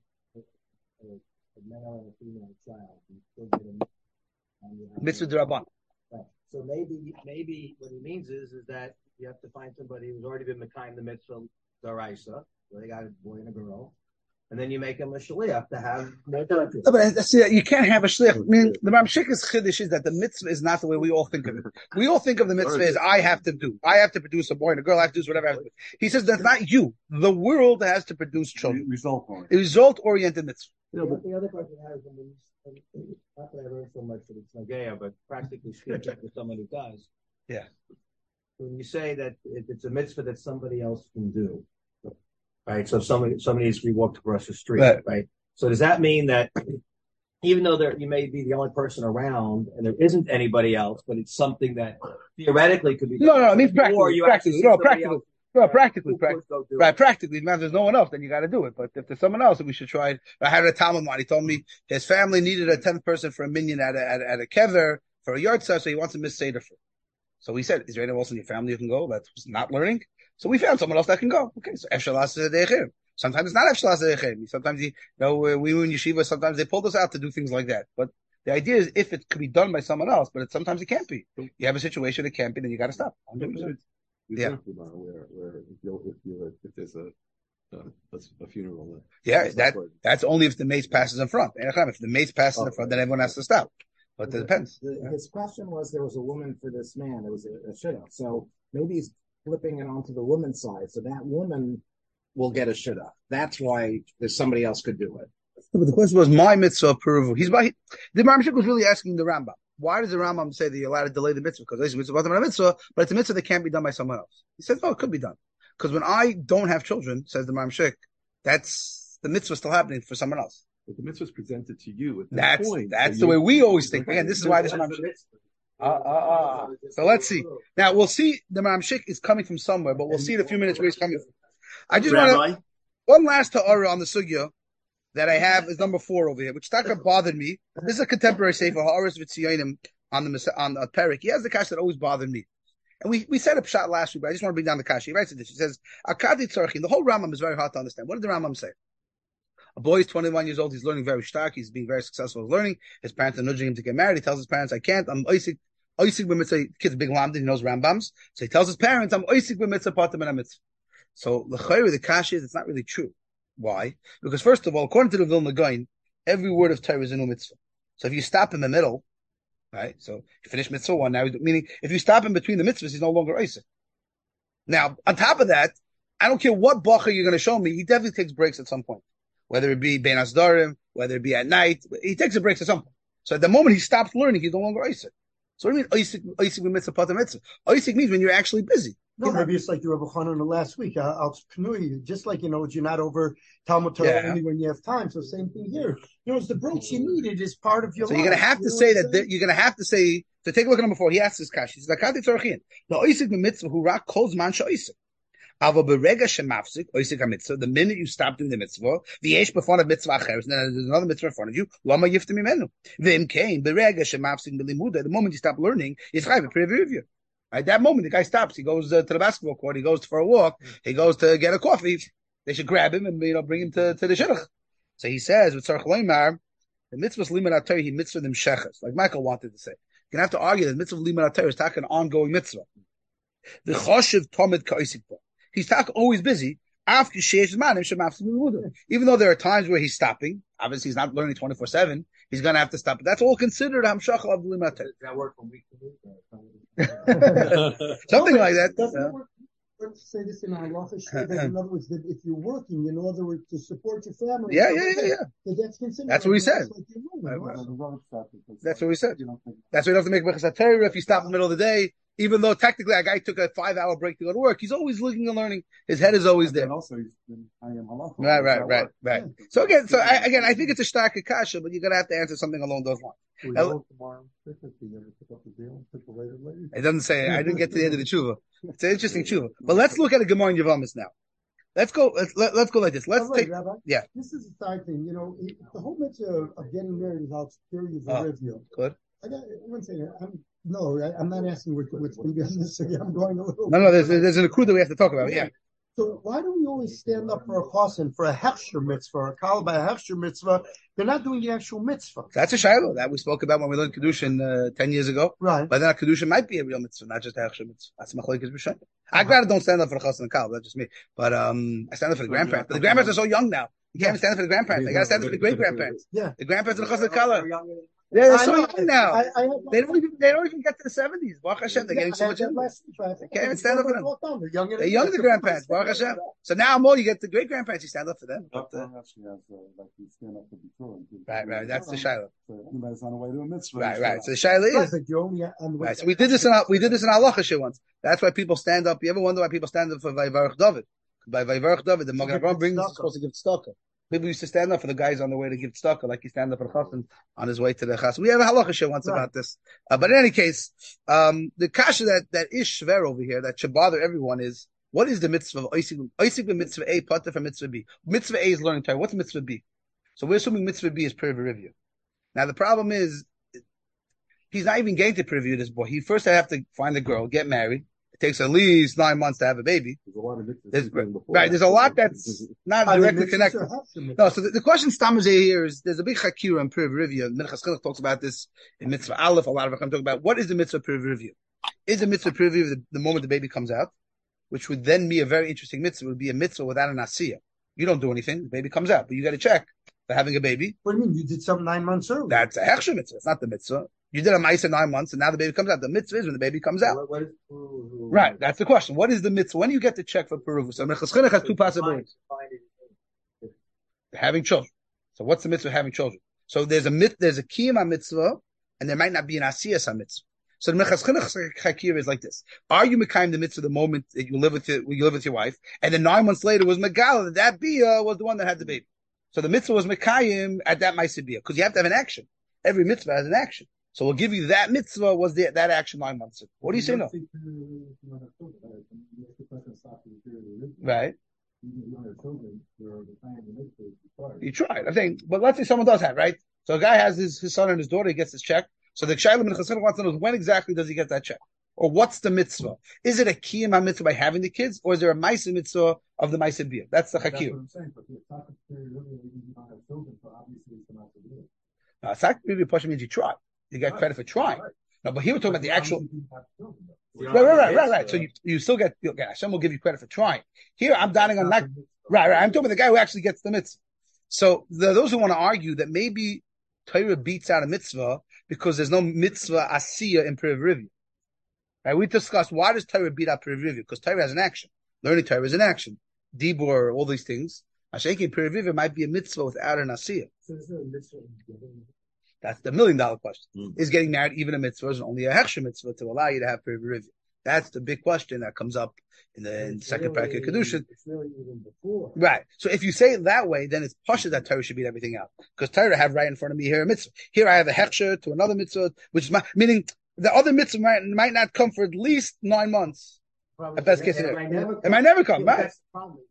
Speaker 3: a male and a female child, you still get a
Speaker 1: mitzvah d'Rabban.
Speaker 3: So maybe what he means is that you have to find somebody who's already been mekayim the mitzvah d'oraisa, where they got a boy and a girl, and then you make him a shliach to have more children.
Speaker 1: No, but see, you can't have a shliach. I mean, the Maramshik's chiddush is that the mitzvah is not the way we all think of it. We all think of the mitzvah as I have to produce a boy and a girl, I have to do whatever I have to do. He says that's not you. The world has to produce children. Result-oriented mitzvah.
Speaker 3: The other question I have is, not that I learned so much that it's Nagaya, but practically speaking for someone who does.
Speaker 1: Yeah.
Speaker 3: When you say that it's a mitzvah that somebody else can do, right? So if somebody needs to be walked across the street, right? So does that mean that even though you may be the only person around and there isn't anybody else, but it's something that theoretically could be done?
Speaker 1: No, I mean practically. Practically. If there's no one else, then you got to do it. But if there's someone else, then we should try it. I had a Talmud one. He told me his family needed a 10th person for a minyan at a kever for a yard sale, so he wants to miss Seder for. So we said, is there anyone else in your family who can go that's not learning? So we found someone else that can go. Okay, so Efshalas De'echim. Sometimes it's not Efshalas De'echim. Sometimes, we were in yeshiva, sometimes they pulled us out to do things like that. But the idea is if it could be done by someone else, but sometimes it can't be. You have a situation it can't be, then you got to stop. 100%.
Speaker 5: Yeah. Where if there's a funeral.
Speaker 1: Yeah, that's only if the mace passes in front. If the mace passes in front, then everyone has to stop. But it depends.
Speaker 6: His question was there was a woman for this man. It was a shidduch. So maybe he's flipping it onto the woman's side. So that woman will get a shidduch. That's why there's somebody else could do it.
Speaker 1: But the question was my mitzvah Peru. The Maramshik was really asking the Rambam. Why does the Rambam say that you're allowed to delay the mitzvah? Because it's a mitzvah, but it's a mitzvah that can't be done by someone else. He says, no, it could be done. Because when I don't have children, says the Maramshik, that's the mitzvah is still happening for someone else.
Speaker 5: But the mitzvah is presented to you at
Speaker 1: That's
Speaker 5: point.
Speaker 1: the way we always think. Again, this is why this one. So let's see. Now we'll see. The Mamshik is coming from somewhere, but we'll see in a few minutes where he's coming from. I just want to one last ta'ara on the sugya that I have is number 4 over here, which Taka bothered me. This is a contemporary sefer Ha'aretz V'Tziyonim on the Perik. He has the kash that always bothered me. And we set up shot last week, but I just want to bring down the kash. He writes this. He says, Akadi Tzarchin. The whole Rambam is very hard to understand. What did the Rambam say? A boy is 21 years old. He's learning very stark. He's being very successful in learning. His parents are nudging him to get married. He tells his parents, I can't. I'm oisik b'mitzvah. Kid's a big lamda. He knows Rambams. So he tells his parents, I'm oisik b'mitzvah patam and a mitzvah. So the kash is, it's not really true. Why? Because first of all, according to the Vilna Gaon, every word of Torah is a new mitzvah. So if you stop in the middle, right? So you finish mitzvah 1 now, meaning if you stop in between the mitzvahs, he's no longer oisik. Now, on top of that, I don't care what bacha you're going to show me, he definitely takes breaks at some point. Whether it be Ben Asdarim, whether it be at night, he takes a break at some point. So at the moment he stops learning, he's no longer Isaac. So what do you mean Isaac with mitzvah pata mitzvah? Isaac means when you're actually busy.
Speaker 2: No, maybe it's like the Rebbe Chanan last week. I'll canoe you, just like, you're not over Talmud Torah only when you have time. So same thing here. It's the breaks you need. It is part of your life.
Speaker 1: So you're going to have to say that, you're going to have to say, so take a look at number 4. He asks this kash. He says, Akati tzorachin. The Isaac mitzvah who rak calls man Isaac. The minute you stop doing the mitzvah, the yesh before mitzvah acheres, and then there's another mitzvah in front of you. Lama yiftim imenu. V'im came berega shemafsik b'limuda. The moment you stop learning, it's chayv a preview. At that moment, the guy stops. He goes to the basketball court. He goes for a walk. He goes to get a coffee. They should grab him and bring him to the shidduch. So he says with Tzarech Leimar, the mitzvah limud atayr he mitzvah them shechas, like Michael wanted to say. You're gonna have to argue that the mitzvah limud atayr is talking an ongoing mitzvah. The choshev tomid ka'isik. He's always busy. Even though there are times where he's stopping, obviously he's not learning 24/7. He's going to have to stop. But that's all considered hamshacha of l'imud.
Speaker 3: Does that work from week to week?
Speaker 1: Something like that.
Speaker 2: Let's say this in halacha. In other words, that if you're working, in other words, to support your family. That's considered.
Speaker 1: That's what we said. That's what we said. That's why you don't have to make Bechas HaTorah if you stop in the middle of the day. Even though technically a guy took a 5-hour break to go to work, he's always looking and learning. His head is always there.
Speaker 5: Also,
Speaker 1: Right. So again, I think it's a stark kasha, but you're gonna have to answer something along those lines. It doesn't say. I didn't get to the end of the tshuva. It's an interesting tshuva. But let's look at a Gemara in Yevamos now. Let's go like this. Let's take.
Speaker 2: Rabbi,
Speaker 1: yeah.
Speaker 2: This is a side thing. The whole mitzvah of getting married without periods of review.
Speaker 1: Good.
Speaker 2: I got one thing. I'm not asking what's going to be on this. I'm going a little.
Speaker 1: No. There's an accrued that we have to talk about. Yeah.
Speaker 2: So why do we always stand up for a chassan for a hechsher mitzvah, or a kala by a hechsher mitzvah? They're not doing the actual mitzvah.
Speaker 1: That's a shaylo that we spoke about when we learned kedushin 10 years ago.
Speaker 2: Right.
Speaker 1: But then a kedushin might be a real mitzvah, not just a hechsher mitzvah. That's machlokes b'shem. I gotta don't stand up for the chassan and kala. That's just me. But I stand up for the grandparents. But the grandparents are so young now. You can't even stand up for the grandparents. They gotta stand up for the great grandparents.
Speaker 2: Yeah.
Speaker 1: The grandparents and the chassan and kala. Yeah, they're so young now. They don't even get to the 70s. Baruch Hashem, they're getting so much younger. They can't even stand up for them. They're young, the grandparents. Baruch Hashem. So now more, you get the great grandparents. You stand up for them. Right. That's the shayla. Right. So the shayla is right. So we did this in halacha shit once. That's why people stand up. You ever wonder why people stand up for Vayvarach David? By Vayvarach David, the Magen Avraham brings us supposed to give tzedakah. People used to stand up for the guys on the way to give tzedakah, like you stand up for the chassan on his way to the chassan. We have a halacha show once about this. But in any case, the kasha that is shver over here, that should bother everyone is, what is the mitzvah of Oisik mitzvah A, pater for mitzvah B? Mitzvah A is learning Torah. What's mitzvah B? So we're assuming mitzvah B is privy review. Now the problem is, he's not even getting to preview this boy. He first have to find a girl, get married. It takes at least 9 months to have a baby.
Speaker 5: There's a lot of
Speaker 1: there's a lot that's not directly connected. No, so the question Stammer here is, there's a big chakira in privy review. Minchas Chinuch talks about this in mitzvah Aleph. A lot of them talk about what is the mitzvah privy review. Is the mitzvah privy review the moment the baby comes out, which would then be a very interesting mitzvah. It would be a mitzvah without an asiyah. You don't do anything, the baby comes out, but you got to check for having a baby.
Speaker 2: What do you mean? You did something 9 months early.
Speaker 1: That's a hechsher mitzvah. It's not the mitzvah. You did a ma'aseh 9 months, and now the baby comes out. The mitzvah is when the baby comes out. Right, that's the question. What is the mitzvah? When do you get to check for peruva? So Minchas Chinuch has two possibilities. Having children. So what's the mitzvah of having children? So there's a kiyama mitzvah, and there might not be an asiyas mitzvah. So the Minchas Chinuch chakir is like this: are you mekayim the mitzvah the moment that you live with your wife, and then 9 months later was megala that bia was the one that had the baby? So the mitzvah was Mekayim at that Ma'aseh Bia, because you have to have an action. Every mitzvah has an action. So we'll give you that mitzvah was that action 9 months ago. What do you say no? Right. You tried, I think, but let's say someone does have, right? So a guy has his son and his daughter, he gets his check. So the Kshayla ben Chassan wants to know when exactly does he get that check? Or what's the mitzvah? Is it a kiyum mitzvah by having the kids, or is there a ma'aseh mitzvah of the ma'aseh bia? That's the hakiyum. Sak bia means you try. You get credit for trying. No, but here we're talking about the actual. Right. So you still get. Hashem will give you credit for trying. Here I'm dotting on that. Right. I'm talking about the guy who actually gets the mitzvah. So those who want to argue that maybe Torah beats out a mitzvah because there's no mitzvah asiya in Periv Review. Right? We discussed why does Torah beat out Periv Review? Because Torah has an action. Learning Torah is an action. Dibur, all these things. Asheki Periv Review might be a mitzvah without an asiya. So is there a mitzvah? That's the $1 million question. Is getting married even a mitzvah? Is only a hechsher mitzvah to allow you to have Periv Review? That's the big question that comes up in the second parak of Kedushin. It's really even before. Right. So if you say it that way, then it's pasha that Torah should beat everything out. Because Torah have right in front of me here a mitzvah. Here I have a hechsher to another mitzvah, which is meaning the other mitzvah might not come for at least 9 months. At best case scenario. It might never come, right? That's the problem.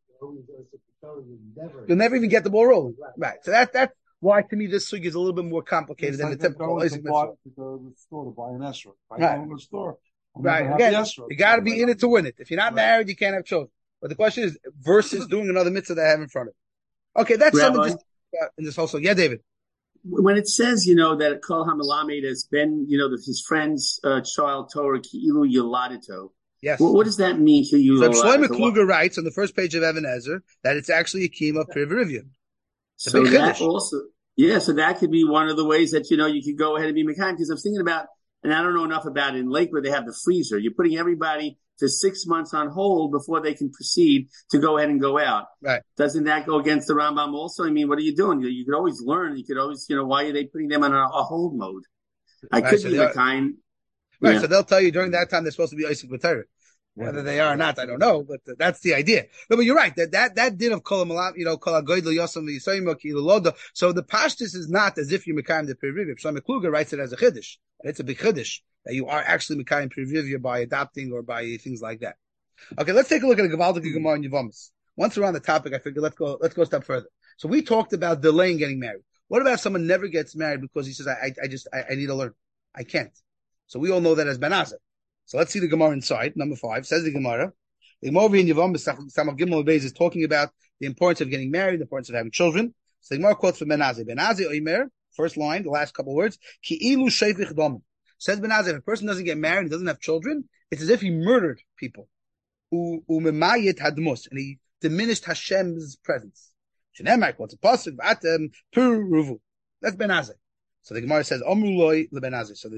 Speaker 1: You'll never even get the ball rolling. Right. So that's why to me this sugi is a little bit more complicated than the typical Isaac mitzvah.
Speaker 7: The store to buy an esrog.
Speaker 1: Right.
Speaker 7: The store.
Speaker 1: Right. Again, you got to be in it to win it. If you're not married, you can't have children. But the question is versus doing another mitzvah that I have in front of you. Okay, that's something just in this whole. So yeah, David.
Speaker 8: When it says, that Kol HaMelamed has been, his friend's child Torah Ki'ilu Yoladito.
Speaker 1: Yes.
Speaker 8: What does that mean to you?
Speaker 1: So Shlomo Kluger writes on the first page of Even Ezer that it's actually a kiyum of Periv Review.
Speaker 8: So that also, so that could be one of the ways that, you could go ahead and be Mekayim. Because I'm thinking about, and I don't know enough about it, in Lakewood they have the freezer. You're putting everybody to 6 months on hold before they can proceed to go ahead and go out.
Speaker 1: Right.
Speaker 8: Doesn't that go against the Rambam also? I mean, what are you doing? You could always learn. You could always, why are they putting them on a hold mode? I could be Mekayim.
Speaker 1: Right. Yeah. So they'll tell you during that time they're supposed to be Isaac B'Torah. Whether they are or not, I don't know, but that's the idea. No, but you're right. That din of kol malam, kol agoydel yosam v'yisayim kilu loda. So the pashtus is not as if you're mekayim the Periv. Shlomo Kluger writes it as a chiddush, and it's a big chiddush that you are actually mekayim Periv by adopting or by things like that. Okay, let's take a look at the Gavaldik Gemara in Yevamos. Once we're on the topic, I figure let's go a step further. So we talked about delaying getting married. What about if someone never gets married because he says I need to learn, I can't. So we all know that as Ben Azar. So let's see the Gemara inside. Number 5 says the Gemara. The Gemara in Yevamos Samach Gimel Beis is talking about the importance of getting married, the importance of having children. So the Gemara quotes from Ben Azai. Ben Azai Oimer, first line, the last couple of words. Ki'ilu sheifich dom. Says Ben Azai, if a person doesn't get married, he doesn't have children, it's as if he murdered people. Umemayit hadmus, and he diminished Hashem's presence. Shenemar quotes a pasuk v'atem puruvu. That's Ben Azai. So the Gemara says, Omruloi le Ben Azai. So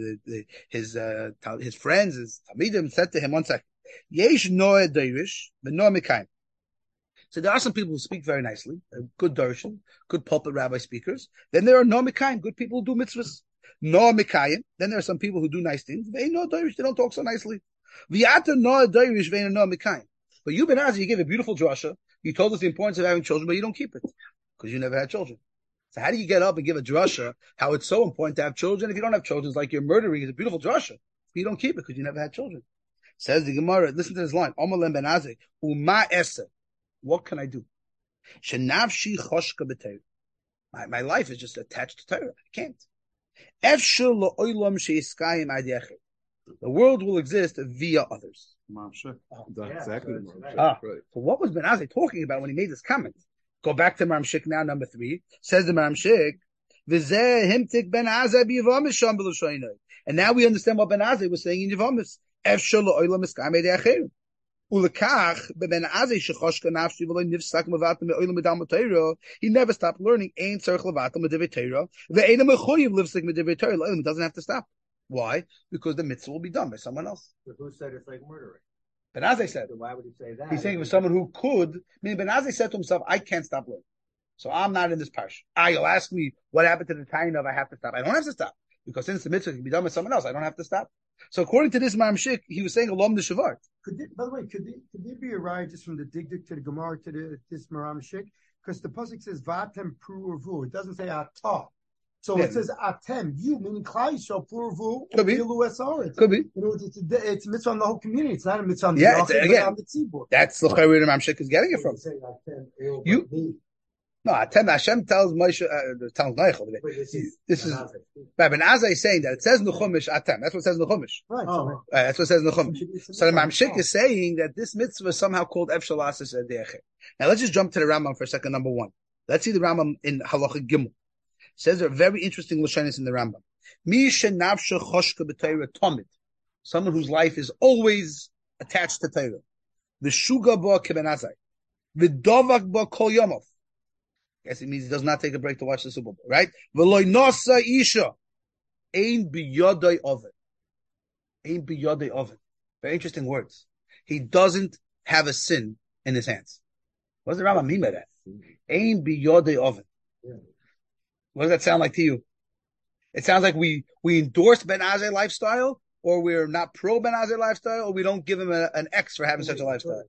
Speaker 1: his friends, his Talmidim said to him, 1 second, Yesh noah derish, but noah mekayim. So there are some people who speak very nicely, good darshan, good pulpit rabbi speakers. Then there are noah mekayim, good people who do mitzvahs. Noah mekayim. Then there are some people who do nice things. They noah derish, they don't talk so nicely. V'yata noah derish ve'ena noah mekayim. But you Ben Azai, you gave a beautiful drasha. You told us the importance of having children, but you don't keep it because you never had children. So how do you get up and give a drasha how it's so important to have children? If you don't have children, it's like you're murdering. It's a beautiful drasha. You don't keep it because you never had children. Says the Gemara, listen to this line. Omalem Ben Azai, Uma Esa. What can I do? Shenavshi choshka b'Torah. My life is just attached to Torah. I can't. Efshel lo'olam she'iskayim adiyachet. The world will exist via others.
Speaker 7: Exactly.
Speaker 1: So what was Ben Azai talking about when he made this comment? Go back to Maram now, number 3. Says the Maram Shik, V'zeh himtik Ben Azai b'Yevamis sham b'Lashoinoi. And now we understand what Ben Azai was saying in Yevamis. Efshel lo'olam iskayim adiyachet. Ulekach Ben Azai shechoshka nafshi v'lo nifsak mevatim me'olam medam Torah. He never stopped learning. Ein tzarich levatim medivei Torah. Ve'eina mechuyev livsik medivei Torah. It doesn't have to stop. Why? Because the mitzvah will be done by someone else.
Speaker 3: But who said it's like murdering?
Speaker 1: Ben Azai said.
Speaker 3: So why would he say that?
Speaker 1: He's saying it was someone who could. Meaning Ben Azai said to himself, I can't stop learning. So I'm not in this parsha. You'll ask me what happened to the time of I have to stop. I don't have to stop. Because since the mitzvah can be done by someone else, I don't have to stop. So according to this Maram Shik, he was saying Alom the Shavar.
Speaker 2: By the way, could there be a ride just from the Digdik to the Gemara to this Maram Shik because the pasuk says "Vatem pruvu." It doesn't say "atah." So it says "atem." You meaning Klal Yisrael pruvu.
Speaker 1: Could be. Could be.
Speaker 2: You know, it's a mitzvah on the whole community. It's not a mitzvah on the
Speaker 1: on the
Speaker 2: tzibur.
Speaker 1: That's the where the Ramshik is getting it from. You. No, Hashem tells Moshe, tells Neichel. This is Ben Azai is saying that it says Nechumish Atem. That's what it says Nechumish.
Speaker 2: Right.
Speaker 1: That's what it says Nechumish. So the Mamshik is saying that this mitzvah is somehow called Efshal Asis Adechet. Now let's just jump to the Rambam for a second. Number one, let's see the Rambam in Halacha Gimel. It says there are very interesting lashonos in the Rambam. Mi shenavshe choshka b'Torah tomid. Someone whose life is always attached to Torah. V'shuga bo keben Azai. V'dovak bo kol yomov. Yes, it means he does not take a break to watch the Super Bowl, right? V'loy nosa isha. Ein biyodai oven. Ein biyodai oven. Very interesting words. He doesn't have a sin in his hands. What does the Rambam mean by that? Ein biyodai oven. What does that sound like to you? It sounds like we endorse Ben Azai lifestyle, or we're not pro Ben Azai lifestyle, or we don't give him an X for having such a lifestyle.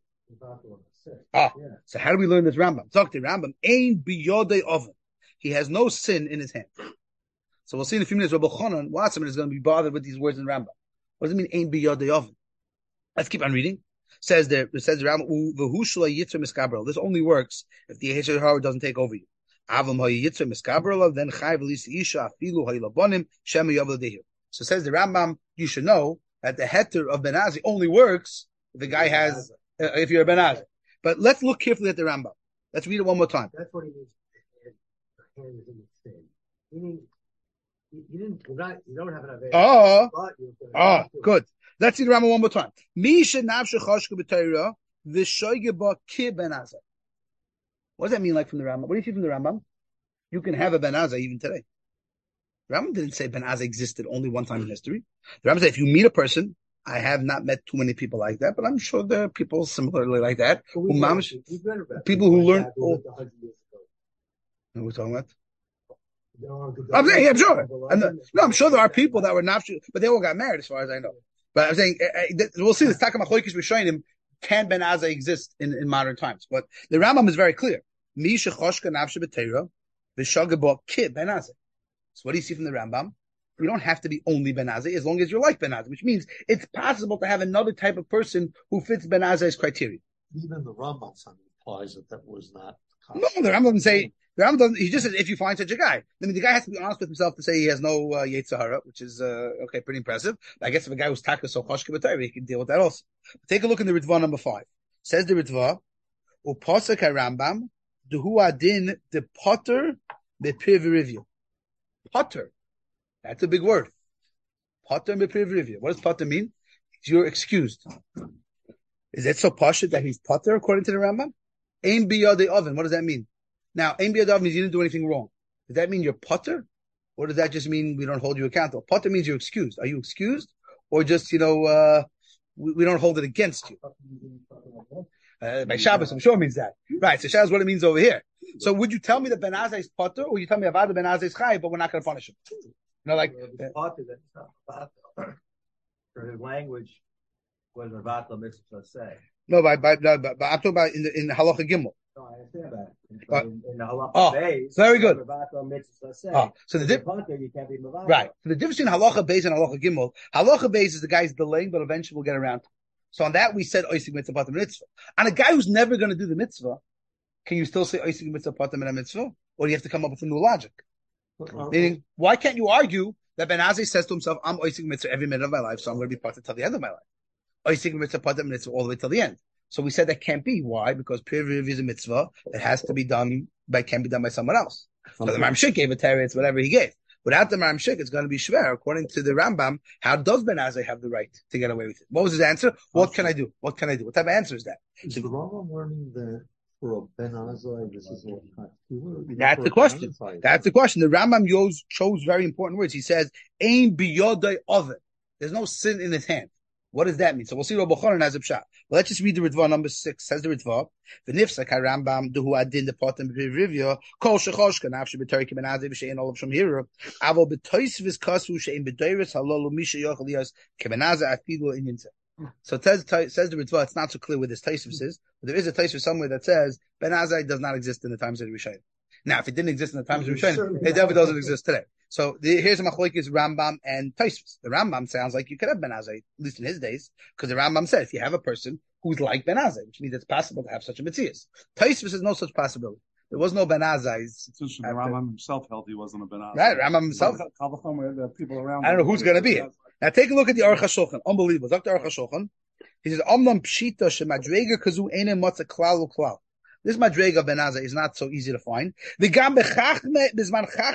Speaker 1: So how do we learn this Rambam? Talk to Rambam. Ein biyodei oven. He has no sin in his hand. So we'll see in a few minutes. Rabbi Chanan Watzman is going to be bothered with these words in Rambam. What does it mean? Ein biyodei oven. Let's keep on reading. Says the Rambam. V'hu shlo yitzur miskabrel. This only works if the Yetzer Hara doesn't take over you. Avam hayitzur miskabrel. Then chayv l'isi isha afilu hayilabonim shema yavla dehir. So says the Rambam. You should know that the heter of Ben Azai only works if the guy has if you're a Ben Azai. But let's look carefully at the Rambam. Let's read it one more time.
Speaker 2: That's what he means. Hand is in the sin. Meaning, you don't have an
Speaker 1: good. Let's see the Rambam one more time. Misha nafshe choshka b'Torah v'shoyge ba ki Ben Azai. What does that mean like from the Rambam? What do you see from the Rambam? You can have a Ben Azai even today. The Rambam didn't say Ben Azai existed only one time in history. The Rambam said if you meet a person, I have not met too many people like that, but I'm sure there are people similarly like that. People who learn. What are we talking about? I'm sure. I'm sure there are people that were not, but they all got married, as far as I know. But I'm saying we'll see this. Takamachoikish Rishonim, can Ben Azai exist in modern times? But the Rambam is very clear. Misha choshka nafshe b'Torah v'shagabo ki Ben Azai. So what do you see from the Rambam? You don't have to be only Ben Azai as long as you're like Ben Azai, which means it's possible to have another type of person who fits Ben Azai's criteria.
Speaker 9: Even the Rambam implies that was not.
Speaker 1: No, the Rambam doesn't say. The Rambam doesn't. He just says if you find such a guy. I mean, the guy has to be honest with himself to say he has no Yetzer Hara, which is okay, pretty impressive. But I guess if a guy who's taka so choshka b'Torah, he can deal with that also. But take a look in the Ritva number 5. Says the Ritva, u'posek Rambam dehu adin de potter bepriv review. Potter. That's a big word. Potter bepriv review. What does potter mean? You're excused. Is it so pashut that he's potter according to the Rambam? Ein biyodei oven. What does that mean? Now, ein biyodei oven means you didn't do anything wrong. Does that mean you're potter? Or does that just mean we don't hold you accountable? Potter means you're excused. Are you excused? Or just, we don't hold it against you? By Shabbos, I'm sure it means that. Right, so Shabbos is what it means over here. So would you tell me that Ben Azai is potter, or you tell me Avada Ben Azai is chai, but we're not going to punish him?
Speaker 3: Potter, that's not Avada. For his language, what does Avada mitzvah say?
Speaker 1: No, but I'm talking about in Halacha Gimel.
Speaker 3: No, I understand that. In the Halacha Beis,
Speaker 1: very good.
Speaker 3: So the difference, you can't be Mavada.
Speaker 1: Right. So the difference between Halacha Beis and Halacha Gimel, Halacha Beis is the guy's delaying, but eventually we'll get around to. So on that we said Oisig Mitzvah Patam Mitzvah. On a guy who's never going to do the mitzvah, can you still say Oisig Mitzvah Patam Mitzvah, or do you have to come up with a new logic? Meaning, why can't you argue that Ben Azai says to himself, I'm Oisig Mitzvah every minute of my life, so I'm going to be Patam till the end of my life. Oisig Mitzvah Patam Mitzvah all the way till the end. So we said that can't be. Why? Because Piriv is a mitzvah that has to be done can be done by someone else. So the Maramshik gave a teretz, whatever he gave. Without the Maramshik, it's going to be shver. According to the Rambam, how does Ben Azai have the right to get away with it? What was his answer? What can I do? What can I do? What type of answer is that?
Speaker 9: Is the Rambam learning that for a Ben Azai, this is what
Speaker 1: that's the question. That's the question. The Rambam chose very important words. He says, Ein biyodai oven. There's no sin in his hand. What does that mean? So we'll see Rabbi Chanan has a pshat. Well, let's just read the Ritva number 6. Says the Ritva, "V'nifsak harambam duhu adin the potem b'rivya kol shechoshka nafshi b'toriki ben azay b'shein olav shom hira avol b'toisvis kasu shein b'doiris halolu misha yochel yos kebenazay afilu in yinsa." So it says the Ritva, it's not so clear what this Taisvis is. But there is a Taisva somewhere that says Ben Azai does not exist in the times of the Rishayim. Now, if it didn't exist in the times of the Rishayim, it definitely doesn't exist today. So here's a machlokes Rambam and Taisvus. The Rambam sounds like you could have Ben Azai, at least in his days, because the Rambam said if you have a person who's like Ben Azai, which means it's possible to have such a Metzias. Taisvus is no such possibility. There was no Ben Azai's.
Speaker 7: The Rambam himself held he wasn't a Ben Azai.
Speaker 1: Right, Rambam himself.
Speaker 7: People around.
Speaker 1: I don't know who's going to be it. Now take a look at the Aruch HaShulchan. Unbelievable. Dr. Aruch HaShulchan. He says, Omnam pshita shemadrega kazu ene motza klal uklal. This madrega Ben Azai is not so easy to find. There was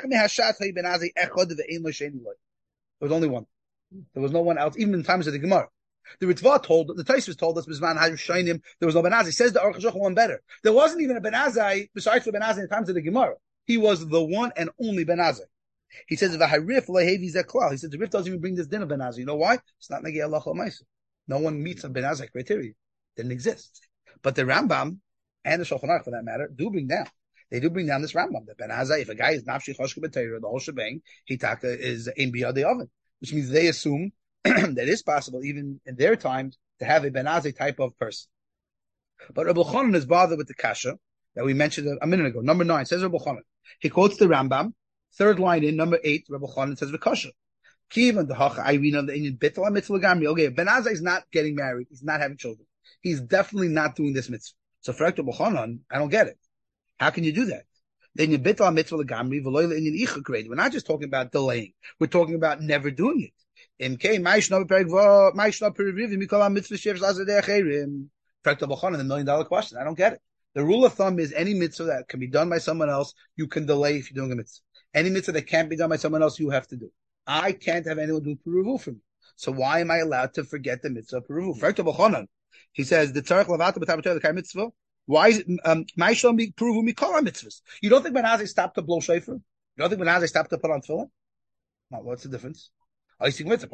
Speaker 1: only one. There was no one else, even in times of the Gemara. The Ritva the Taisvus told us, Bizman Hashayim, there was no Ben Azai. Says the Aruch HaShulchan one better. There wasn't even a Ben Azai, besides for Ben Azai in the times of the Gemara. He was the one and only Ben Azai. He says, V'harif lehevi zeklal. He says, the Rif doesn't even bring this din of Ben Azai. You know why? It's not Negi Allah Chol. No one meets a Ben Azai criteria. Didn't exist. But the Rambam, and the Shulchan Aruch for that matter, do bring down. They do bring down this Rambam. The Ben Azai, if a guy is nafshi choshke b'teira, the whole shebang, he taka is ein biyadei oven. Which means they assume that it's possible, even in their times, to have a Ben Azai type of person. But Rabbi Chanan is bothered with the kasha that we mentioned a minute ago. Number 9 says Rabbi Chanan. He quotes the Rambam. Third line in number 8, Rabbi Chanan says the kasha. Kivan the hacha irina the Indian bittul mitzvah gamri. Okay, Ben Azai is not getting married. He's not having children. He's definitely not doing this mitzvah. So for Rabbi Chanan, I don't get it. How can you do that? Then you bittul mitzvah gamri v'loy Indian icha grade. We're not just talking about delaying. We're talking about never doing it. In K, Maishna Perigva, Maishna Perivim, Mikola Mitzvah Shevs Lazadeh Cherim. Rabbi Chanan, the $1 million question. I don't get it. The rule of thumb is any mitzvah that can be done by someone else, you can delay if you're doing a mitzvah. Any mitzvah that can't be done by someone else, you have to do. I can't have anyone do peruvu for me. So why am I allowed to forget the mitzvah of peruvu? For Rabbi Chanan, he says the tzarich lavata b'tav the kai mitzvah. Why is it Maishna peruvu Mikola mitzvahs? You don't think Ben Azai stopped to blow shofar? You don't think Ben Azai stopped to put on tefillin? No, what's the difference? No,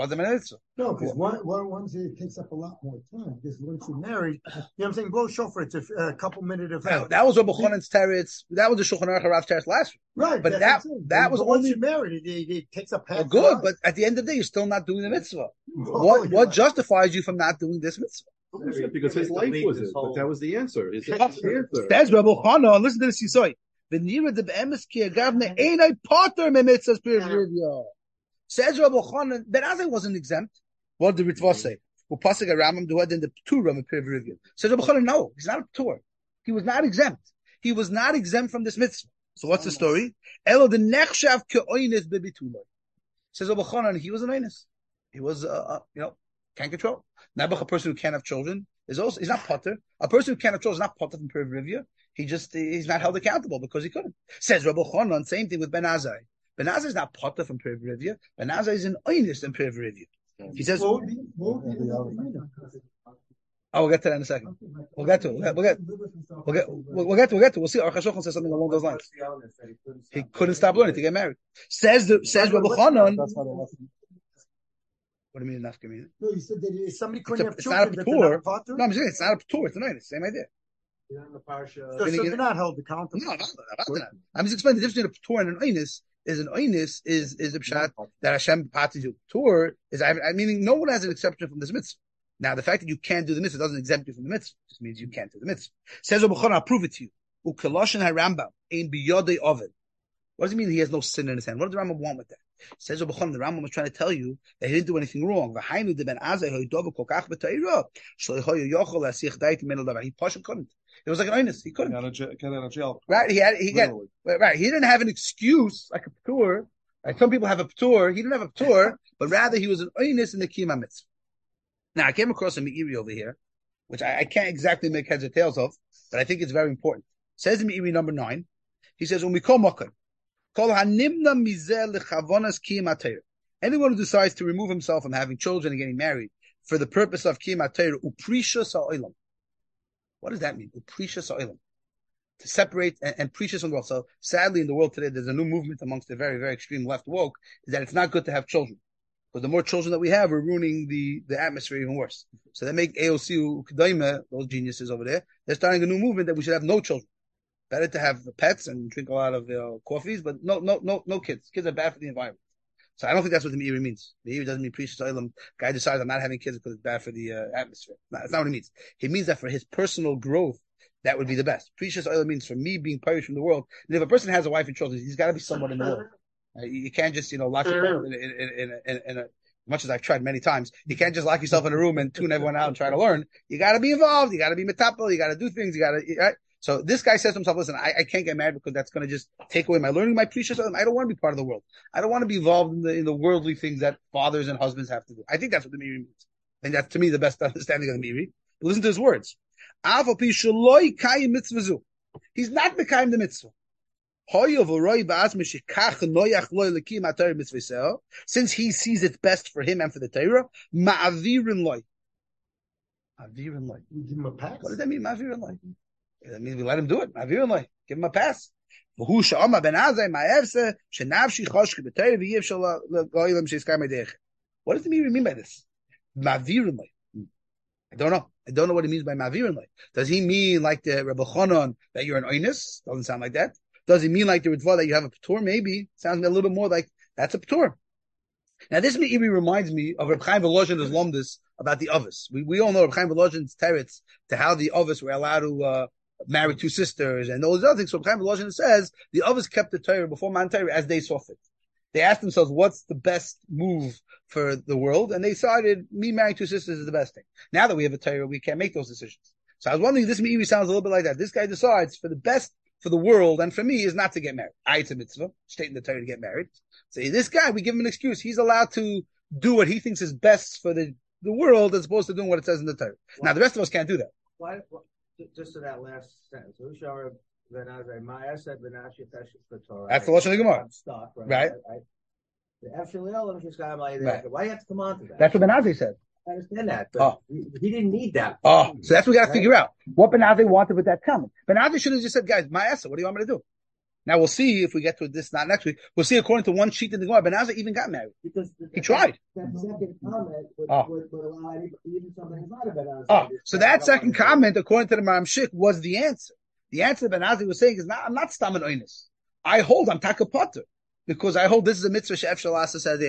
Speaker 2: because once it takes up a lot more time. Because once you're married, you know what I'm saying? Blow shofar, it's a couple minutes of.
Speaker 1: No, that was Rabbi Chanan's teretz. That was the Shulchan Aruch Rav teretz last week.
Speaker 2: Right,
Speaker 1: but that was
Speaker 2: once
Speaker 1: only
Speaker 2: you're married, it takes up half.
Speaker 1: Good, but at the end of the day, you're still not doing the mitzvah. What justifies you from not doing this mitzvah?
Speaker 5: Because his life was it. But that was the answer. Says
Speaker 1: Rabbi Chanan, listen to this. You say the nearer the be'emes ki agavne einay potter me mitzvahs pirivya. Says Rabbi Chanan, Ben Azai wasn't exempt. What did the Ritva say? Upasik Aramam duad in the Ptura of Pirivya. Says Rabbi Chanan, no, he's not a Ptur. He was not exempt. He was not exempt from this mitzvah. So what's the story? Elo the nechshav ke'oines bebituloi. Says Rabbi Chanan, he was an oines. He was, can't control. Nebuch, a person who can't have children, he's not potter. A person who can't have children is not potter from Pirivya. He's not held accountable because he couldn't. Says Rabbi Chanan, same thing with Ben Azai. Ben Azai is not potter from Pirivya. Ben Azai is an oinus in Pirivya. He says, we'll get to that in a second. We'll get to it. We'll get to it. We'll see. Aruch HaShulchan says something along those lines. He couldn't stop learning to get married. Says Rabbi Chanan. What do you mean enough?
Speaker 2: No, you said that if somebody couldn't have children,
Speaker 1: it's not a ptur. No, I'm saying it's not a ptur. It's an oinus. Same idea.
Speaker 2: So they're not held accountable.
Speaker 1: No, I'm just explaining the difference between a ptur and an oinus. Is an oinus is a pshat that Hashem parted you. Tur is meaning no one has an exception from this mitzvah. Now the fact that you can't do the mitzvah doesn't exempt you from the mitzvah. It just means you can't do the mitzvah. Says Rabbi Chanan, I'll prove it to you. Ukaloshin harambam ein biyodei ovid. What does it mean he has no sin in his hand? What does the Rambam want with that? Says Rabbi Chanan, the Rambam was trying to tell you that he didn't do anything wrong. V'hainu de ben Azai hoydova kolkach b'teira shloihoyu yochol asich daiti min al he pasha couldn't. It was like an oinus. He couldn't.
Speaker 7: Get out of jail.
Speaker 1: Right. He didn't have an excuse like a ptur. Right. Some people have a ptur. He didn't have a ptur, but rather he was an oinus in the kiyama mitzvah. Now I came across a meiri over here, which I can't exactly make heads or tails of, but I think it's very important. It says in meiri number 9, he says, anyone who decides to remove himself from having children and getting married for the purpose of kiyama Torah, uprisha sa'olam. What does that mean? Uprisha sa'olam. To separate and precious from the world. So sadly in the world today, there's a new movement amongst the very, very extreme left woke, is that it's not good to have children. Because the more children that we have, we're ruining the atmosphere even worse. So they make AOC, Kedaima, those geniuses over there, they're starting a new movement that we should have no children. Better to have pets and drink a lot of coffees, but no kids. Kids are bad for the environment. So I don't think that's what the Meiri means. The Meiri doesn't mean Precious Olam. Guy decides I'm not having kids because it's bad for the atmosphere. No, that's not what it means. He means that for his personal growth, that would be the best. Precious Olam means for me being perished from the world. And if a person has a wife and children, he's got to be somewhat in the world. You can't just, lock yourself in a, much as I've tried many times, you can't just lock yourself in a room and tune everyone out and try to learn. You got to be involved. You got to be metapel. You got to do things. You got to, right? So this guy says to himself, listen, I can't get married because that's going to just take away my learning, my precious. I don't want to be part of the world. I don't want to be involved in the worldly things that fathers and husbands have to do. I think that's what the Meiri means. I think that's, to me, the best understanding of the Meiri. Listen to his words. He's not Mekayim the mitzvah. Since he sees it's best for him and for the Torah, ma'avirin loy. Ma'avirin loy.
Speaker 2: You give him a pass?
Speaker 1: What does that mean, ma'avirin loy? That means we let him do it. Ma'avirin loy. Give him a pass. What does the Meiri mean by this? Ma'avirin loy. I don't know. I don't know what he means by ma'avirin loy. Does he mean like the Rebbe Chanan that you're an oinus? Doesn't sound like that. Does it mean like the Ritva that you have a P'tur? Maybe. Sounds a little bit more like that's a P'tur. Now this Meiri reminds me of Reb Chaim Volozhin's Lomdus about the Avos. We all know Reb Chaim Volozhin's teretz to how the Avos were allowed to marry two sisters and those other things. So Reb Chaim Volozhin says the Avos kept the Torah before Mount Torah as they saw fit. They asked themselves, what's the best move for the world? And they decided, me marrying two sisters is the best thing. Now that we have a Torah, we can't make those decisions. So I was wondering, this Meiri sounds a little bit like that. This guy decides for the best for the world, and for me, is not to get married. It's a mitzvah, stating the Torah to get married. So this guy, we give him an excuse. He's allowed to do what he thinks is best for the world as opposed to doing what it says in the Torah. Now, the rest of us can't do that.
Speaker 3: Why just to that last sentence. That's the
Speaker 1: Lashon of the Gemara.
Speaker 3: Stuck,
Speaker 1: right?
Speaker 3: The why do you have to come on to that?
Speaker 1: That's what Ben Azai said.
Speaker 3: I understand that, but he didn't need that.
Speaker 1: So that's what we got to figure out. What Ben Azai wanted with that comment. Ben Azai should have just said, guys, Ma'asa, what do you want me to do? Now we'll see if we get to this not next week. We'll see according to one sheet in the Gemara, Ben Azai even got married. Because he tried.
Speaker 3: That second comment would allow even something that's not a Ben Azai.
Speaker 1: So that second comment, according to the Maram Shik, was the answer. The answer that Ben Azai was saying is, I'm not Stamin Oinus. I hold, I'm Taka Potter. Because I hold this is a mitzvah she'ef shalasa says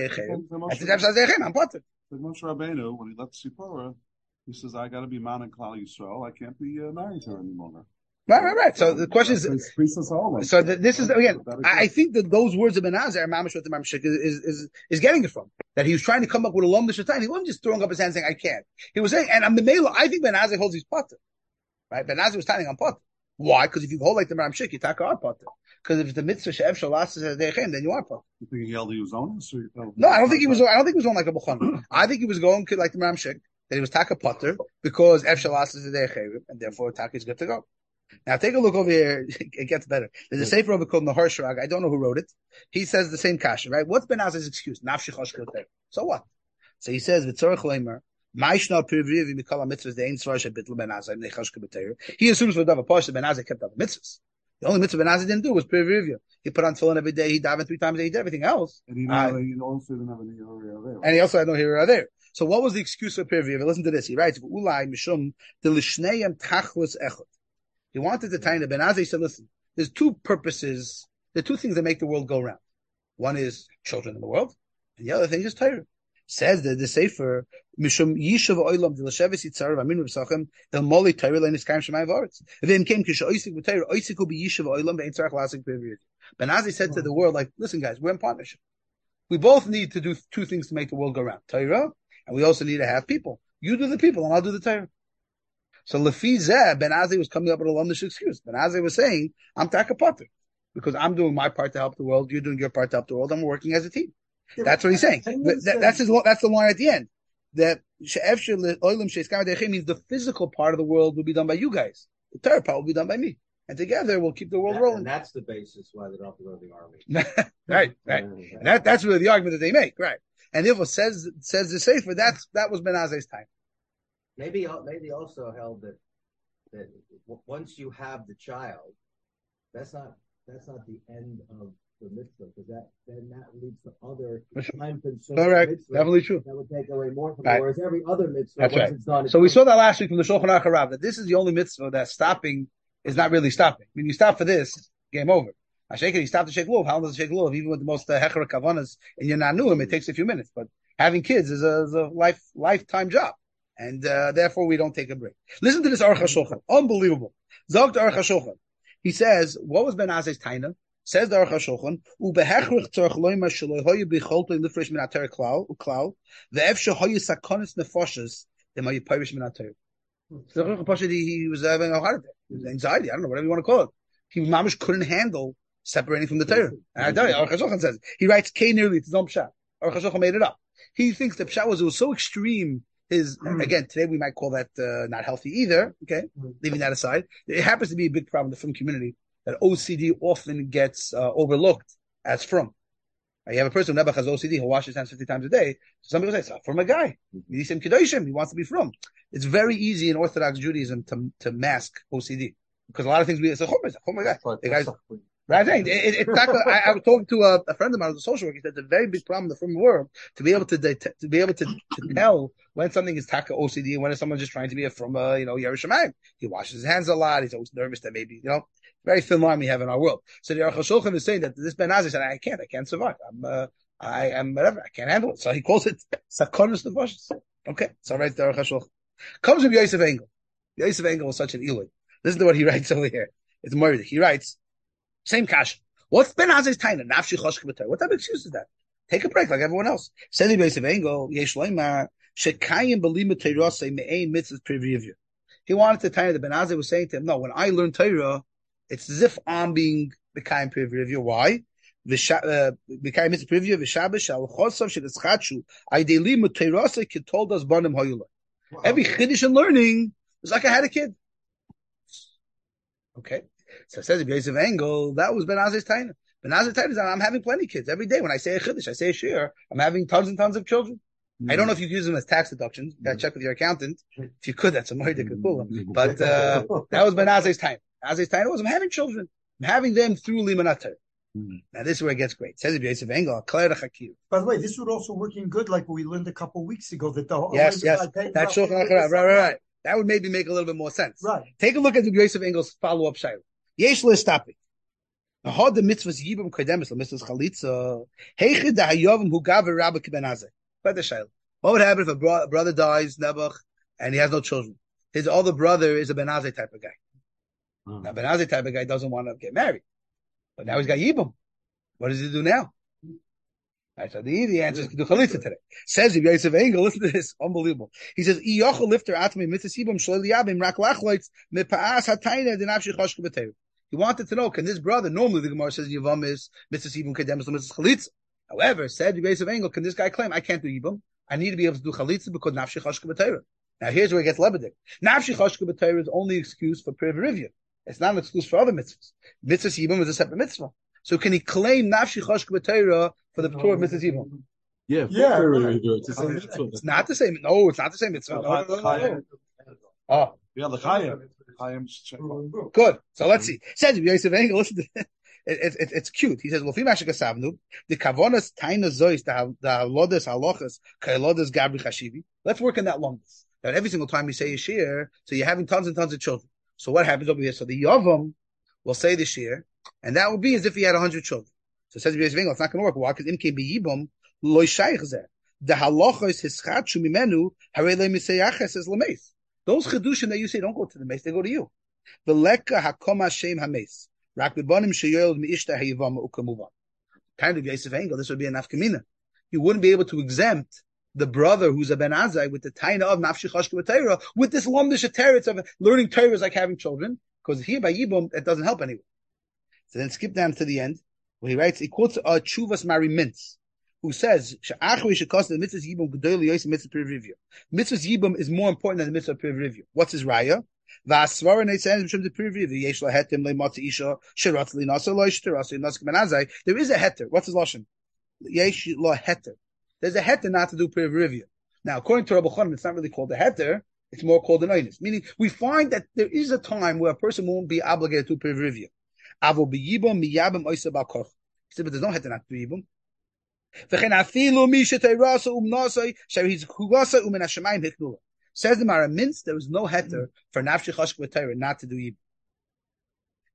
Speaker 1: I'm Potter.
Speaker 7: Like Moshe Rabbeinu, when he left Sipporah, he says, I got to be man in Klal Yisrael. I can't be married to her anymore.
Speaker 1: Right. So the question is, so this is, again, I think that those words of Ben Azai are mamish what the Mamshik is getting it from. That he was trying to come up with a lom d'shatan. He wasn't just throwing up his hand saying, I can't. He was saying, and I'm the male, I think Ben Azai holds his Potter. Right? Ben Azai was standing on Potter. Why? Because if you hold like the Mamshik, you take our Potter. Because if it's the mitzvah she'ef shalasa says then you are Potter.
Speaker 7: You think he held he was on this?
Speaker 1: No, I don't think he was on like a Bukhana. I think he was going like the Mamshik, that he was Taka Potter, because Ef Shalas is a Chayrim, and therefore Taka is good to go. Now take a look over here, it gets better. There's a sefer over called Nahar Shirag, I don't know who wrote it. He says the same kasha, right? What's Ben Azai's excuse? Nafshi chosh k'otei. So what? So he says, V'tzorach leimer, Ma'ishna pirviv mikol ha-mitzvahs de'ein tzvar she'bitl Ben Azai m'nei chosh k'b'teir. He assumes for Dava Posh that Ben Azai kept up the mitzvahs. The only mitzvah Ben Azai didn't do was pirviv. He put on tefillin every day, he davened 3 times a day, he did everything else.
Speaker 7: And he also didn't have any here there.
Speaker 1: And he also had no here or there. So what was the excuse for Pirviv? Listen to this. He writes, Ulai mishum the lishneiam tachlis echot. He wanted to tell Ben Azai said, listen, there's two purposes, there are two things that make the world go round. One is children in the world, and the other thing is Torah. Says the Sefer, Mishum Yishav Oilam the Lashevis Yitzar Aminu B'Sachem El Moli Torah Leinis Kaim Shemayim V'Aretz. Then came Kisha Oisik B'Torah Oisik will be Yishav Oilam Ve'Ein Tzarech Lasik Pirviv. Ben Azai said to the world, like, listen guys, we're in partnership. We both need to do two things to make the world go round. Torah, and we also need to have people. You do the people, and I'll do the Torah. So Lefi Zeh, Ben Azai was coming up with a lumdish excuse. Ben Azai was saying, I'm Taka Potter, because I'm doing my part to help the world, you're doing your part to help the world, and we're working as a team. That's what he's saying. That's the line at the end. That means the physical part of the world will be done by you guys. The Torah part will be done by me. And together we'll keep the world rolling.
Speaker 3: And that's the basis why they don't have to go to the army.
Speaker 1: Right. And that's really the argument that they make, right? And therefore says the Sefer, that was Ben Azai's time.
Speaker 3: Maybe also held that once you have the child, that's not the end of the mitzvah, because that leads to other time-consuming
Speaker 1: correct,
Speaker 3: mitzvahs.
Speaker 1: Definitely true.
Speaker 3: That would take away more from it, whereas every other mitzvah,
Speaker 1: that's
Speaker 3: once
Speaker 1: right.
Speaker 3: it's done.
Speaker 1: So we saw that last week from the Shulchan Aruch Harav, that this is the only mitzvah that stopping is not really stopping. I mean, you stop for this, game over. I shake it, you stop to shake lulav. How long does it shake lulav? Even with the most hechera kavanas in your nanuim, it takes a few minutes. But having kids is a lifetime job. And therefore we don't take a break. Listen to this Aruch HaShulchan. Unbelievable. Zogt Aruch HaShulchan. He says, what was Ben Azai's taina? Says the Aruch HaShulchan, Ubehechrich tzarech loyma shelo hoyu bicholto lifresh min ater klal, ve'ef shehoyu sakonis nefoshes, dem hoyu pirish min ater. The Aruch HaShulchan, he was having a heart attack. He was anxiety. I don't know, whatever you want to call it. He mamish couldn't handle separating from the Torah. And I tell you, Aruch HaShulchan says, he writes K nearly, it's his own pshat. Aruch HaShulchan made it up. He thinks the pshat was so extreme. Again, today we might call that not healthy either. Okay, leaving that aside, it happens to be a big problem in the frum community that OCD often gets overlooked as frum. You have a person who never has OCD, he'll wash his hands 50 times a day. So some people say, it's not from a guy. He's in Kedoshim, he wants to be frum. It's very easy in Orthodox Judaism to mask OCD because a lot of things we say, oh my God, the guy's. Right, it's not. I was talking to a friend of mine who's a social worker. He said it's a very big problem in the frum world to be able to tell when something is taka OCD and when someone's just trying to be a from Yerushalayim. He washes his hands a lot. He's always nervous that maybe very thin line we have in our world. So the Aruch HaShulchan is saying that this Ben Azai said I can't survive. I'm whatever. I can't handle it. So he calls it sakonis nefoshes. Okay, so right the Aruch HaShulchan comes from Yosef Engel. Yosef Engel was such an Eloi. Listen to what he writes over here. It's Murder. He writes. Same kasha. What's Ben Azai's taina? Nafshi choshke b'Torah. What type of excuse is that? Take a break like everyone else. Said the base of Engel, yesh loymar, shekayim b'lima teirasei me'ein mitzvahs preview. He wanted to tell you that Ben Azai was saying to him, no, when I learn Torah, it's as if I'm being b'kayim preview. Why? B'kayim mitzvah preview, v'shabbos shal chosav shedeschatshu, aidei lima teirasei kitoldas banim hoyula. Every chiddush in learning is like I had a kid. Okay. So it says Yosef Engel, that was Ben Azai's taina. Ben Azai's taina is I'm having plenty of kids. Every day when I say a chiddush, I say a shir, I'm having tons and tons of children. I don't know if you use them as tax deductions. You gotta check with your accountant. If you could, that's a more cool. But that was Ben Azai's taina. Azai's taina was I'm having children. I'm having them through limanat. Now this is where it gets great. It says Yosef Engel, By
Speaker 2: the way, this would also work in good, like we learned a couple of weeks ago that the
Speaker 1: yes. That's right. That would maybe make a little bit more sense.
Speaker 2: Right.
Speaker 1: Take a look at the Yosef Engel's follow-up shayla. Yesh le'estapi. Nahad the mitzvahs yibam kodemis l'mitzvahs chalitza. Heichid the hayovim hu gaver rabbi Ben Azai. What would happen if a brother dies, Nebuch, and he has no children? His older brother is a Ben Azai type of guy. Now Ben Azai type of guy doesn't want to get married, but now he's got yibam. What does he do now? Right, so the easy answer is to do chalitza today. Says Yosef Engel, listen to this, unbelievable. He says, "Iyochel lifter atmi mitzvahs yibam shloi liyabim rak lachloitz mepa'as hatayna denavshi choshke b'teru." He wanted to know, can this brother, normally the Gemara says Yivam is mitzvahs yibam kedemis l'mitzvahs chalitza. However, said Yosef Engel, can this guy claim, I can't do yibam? I need to be able to do chalitza because nafshi choshke b'teru. Now here's where it gets lebedik. Nafshi choshke b'teru is only excuse for priv. It's not an excuse for other mitzvahs. Mitzvahs yibam is a separate mitzvah. So can he claim nafshi choshke b'teira for the Torah of mitzvahs yibam?
Speaker 5: Yeah. It's the same mitzvah.
Speaker 1: It's not the same. No, it's not the same mitzvah.
Speaker 7: No.
Speaker 1: Oh,
Speaker 7: yeah, the Chaim.
Speaker 1: Good. So let's see. Says Yosef Engel. Listen to it. It's cute. He says, "Lofi mashik asavnu the kavonas taina zois the halodas halachas kailodas gabri chashivi." Let's work on that longness. That every single time you say a shir, so you're having tons and tons of children. So what happens over here? So the yavam will say the shir, and that will be as if he had 100 children. So it says Yosef Engel, it's not going to work. Why? Because imke biyibam loy shaykh zeh. The halachos hischatshu mimenu harei miseyaches as lameis. Those chedushim that you say don't go to the mace, they go to you. The lekka hakoma shem hameis. Rak bebanim sheyoel miishta hayivam ukamuvan. Kind of Yosef Engel, this would be a nafkamina. You wouldn't be able to exempt the brother who's a Ben Azai with the taina of nafshi choshke b'Torah with this lomdish teretz of learning Torah is like having children, because here by Yibum it doesn't help anyone. So then skip down to the end where he writes, he quotes Chuvas Mari Mintz, who says Sha'achri shekos the mitzvahs Yibum g'doy liyois mitzvah preview. Mitzvahs Yibum is more important than the mitzvah preview. What's his raya? V'asvara neitzayin b'shem the preview v'yesh lahetim le'matzi isha shiratz li'nasa lo'ishterasi l'nask Ben Azai. There is a heter. What's his lashon? Yesh laheter. There's a heter not to do preview. Now, according to Rabbi Chanan, it's not really called a heter. It's more called an oinus. Meaning, we find that there is a time where a person won't be obligated to preview. Avo b'yibam miyabim oisa b'koch. He said, but there's no heter not to yibam. V'chen afilu mi shetayrasu umnasai shariz kugasa umen hashemayim hiknula. Says the Mara Mintz, there was no heter for nafshi choshke b'Torah not to do yibam.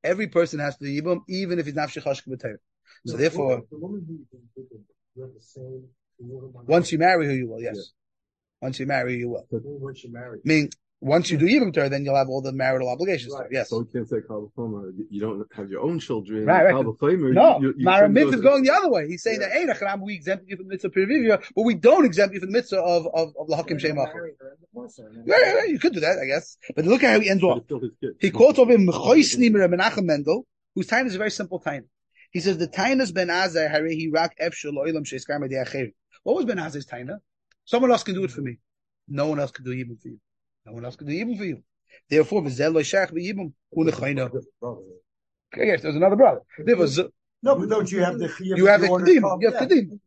Speaker 1: Every person has to do Yibum, even if he's not Shechashka B'Torah. So therefore,
Speaker 2: the woman who you have the same.
Speaker 1: Once you marry who you will, yes. Yeah. Once you marry, you will.
Speaker 2: Once you marry.
Speaker 1: Meaning, once you do Yibum Torah, then you'll have all the marital obligations.
Speaker 5: Right.
Speaker 1: Yes.
Speaker 5: So you can't say Kalvachomer, you don't have your own children.
Speaker 1: Right.
Speaker 5: Kalvachomer,
Speaker 1: no, Maramith is going the other way. He's saying that, hey, we exempt you from the mitzvah of Pirivivia, but we don't exempt you from the mitzvah of Lahakim Shem Achor. Right. You could do that, I guess. But look at how he ends off. He quotes over him, Menachem Mendel, whose time is a very simple time. He says, the Tainas Ben Azai, Harehi Rak Efshel Oilam Sheiskar Medei Acher. What was Ben Azai's Taina? Someone else can do it for me. No one else can do Yibum for you. No one else can do Yibum for you. Therefore, V'zel Lo Shach B'Yibum Unechayna. Yes, there's another brother. There was
Speaker 2: no, but don't you have the Chiyuv?
Speaker 1: You have the Kedim. You have Kedim.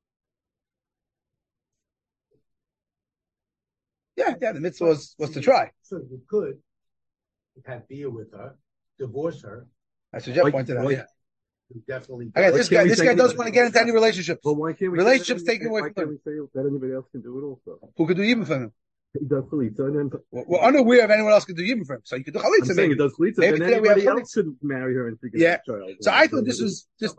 Speaker 1: Yeah, the mitzvah was to try.
Speaker 2: So you could have beer with her, divorce her.
Speaker 1: That's what Jeff pointed out. Yeah.
Speaker 2: Definitely.
Speaker 1: Okay, this guy doesn't want to get into any relationships.
Speaker 5: But why can't we
Speaker 1: relationships taken away from him?
Speaker 5: Why can't we say that anybody else can do it also?
Speaker 1: Who could do Yibum for him?
Speaker 5: He does chalitza, and then
Speaker 1: we're unaware of anyone else could do Yibum for him. So you could do chalitza.
Speaker 5: I'm saying he does chalitza, and then anybody else could marry her and figure out a child.
Speaker 1: So I thought this was just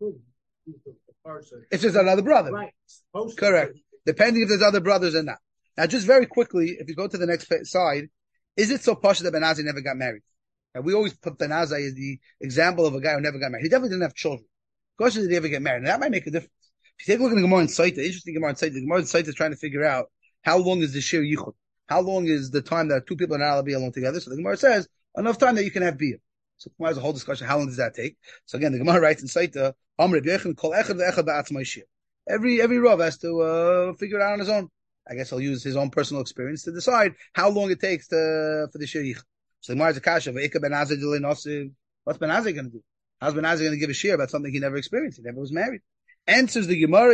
Speaker 1: if there's another brother.
Speaker 2: Right.
Speaker 1: Correct. Depending if there's other brothers or not. Now, just very quickly, if you go to the next side, is it so posh that Ben Azai never got married? And we always put Ben Azai as the example of a guy who never got married. He definitely didn't have children. Of course, he didn't ever get married. And that might make a difference. If you take a look at the Gemara in Saita, the interesting Gemara in Saita, the Gemara in Saita is trying to figure out how long is the Shir Yichud? How long is the time that two people are not allowed to be alone together? So the Gemara says, enough time that you can have beer. So the Gemara has a whole discussion. How long does that take? So again, the Gemara writes in Saita, every Rav has to figure it out on his own. I guess he'll use his own personal experience to decide how long it takes for the Shir Yichud. So the Gemara is a kasha. What's Ben Azai going to do? How's Ben Azai going to give a share about something he never experienced? He never was married. Answers the Gemara,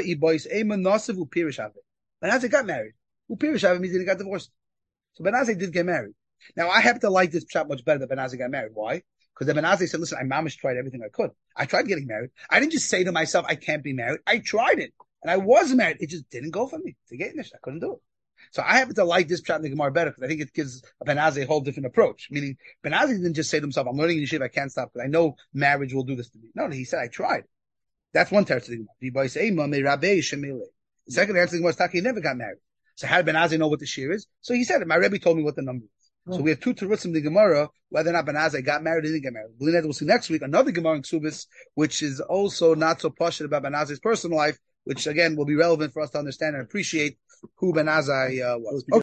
Speaker 1: Ben Azai got married. Upirish means he got divorced. So Ben Azai did get married. Now, I happen to like this shot much better that Ben Azai got married. Why? Because Ben Azai said, listen, I mamish tried everything I could. I tried getting married. I didn't just say to myself, I can't be married. I tried it. And I was married. It just didn't go for me to get in this. I couldn't do it. So I happen to like this shot in the Gemara better because I think it gives Ben Azai a whole different approach. Meaning, Ben Azai didn't just say to himself, I'm learning in yeshiva, I can't stop because I know marriage will do this to me. No, he said, I tried. That's one teretz of the Gemara. The second answer to the Gemara is Taki never got married. So how did Ben Azai know what the shear is? So he said it. My Rebbe told me what the number is. So we have two terutzim in the Gemara, whether or not Ben Azai got married or didn't get married. We'll see next week another Gemara in Ksubis, which is also not so passionate about Ben Azai's personal life, which again will be relevant for us to understand and appreciate who Ben Azai was.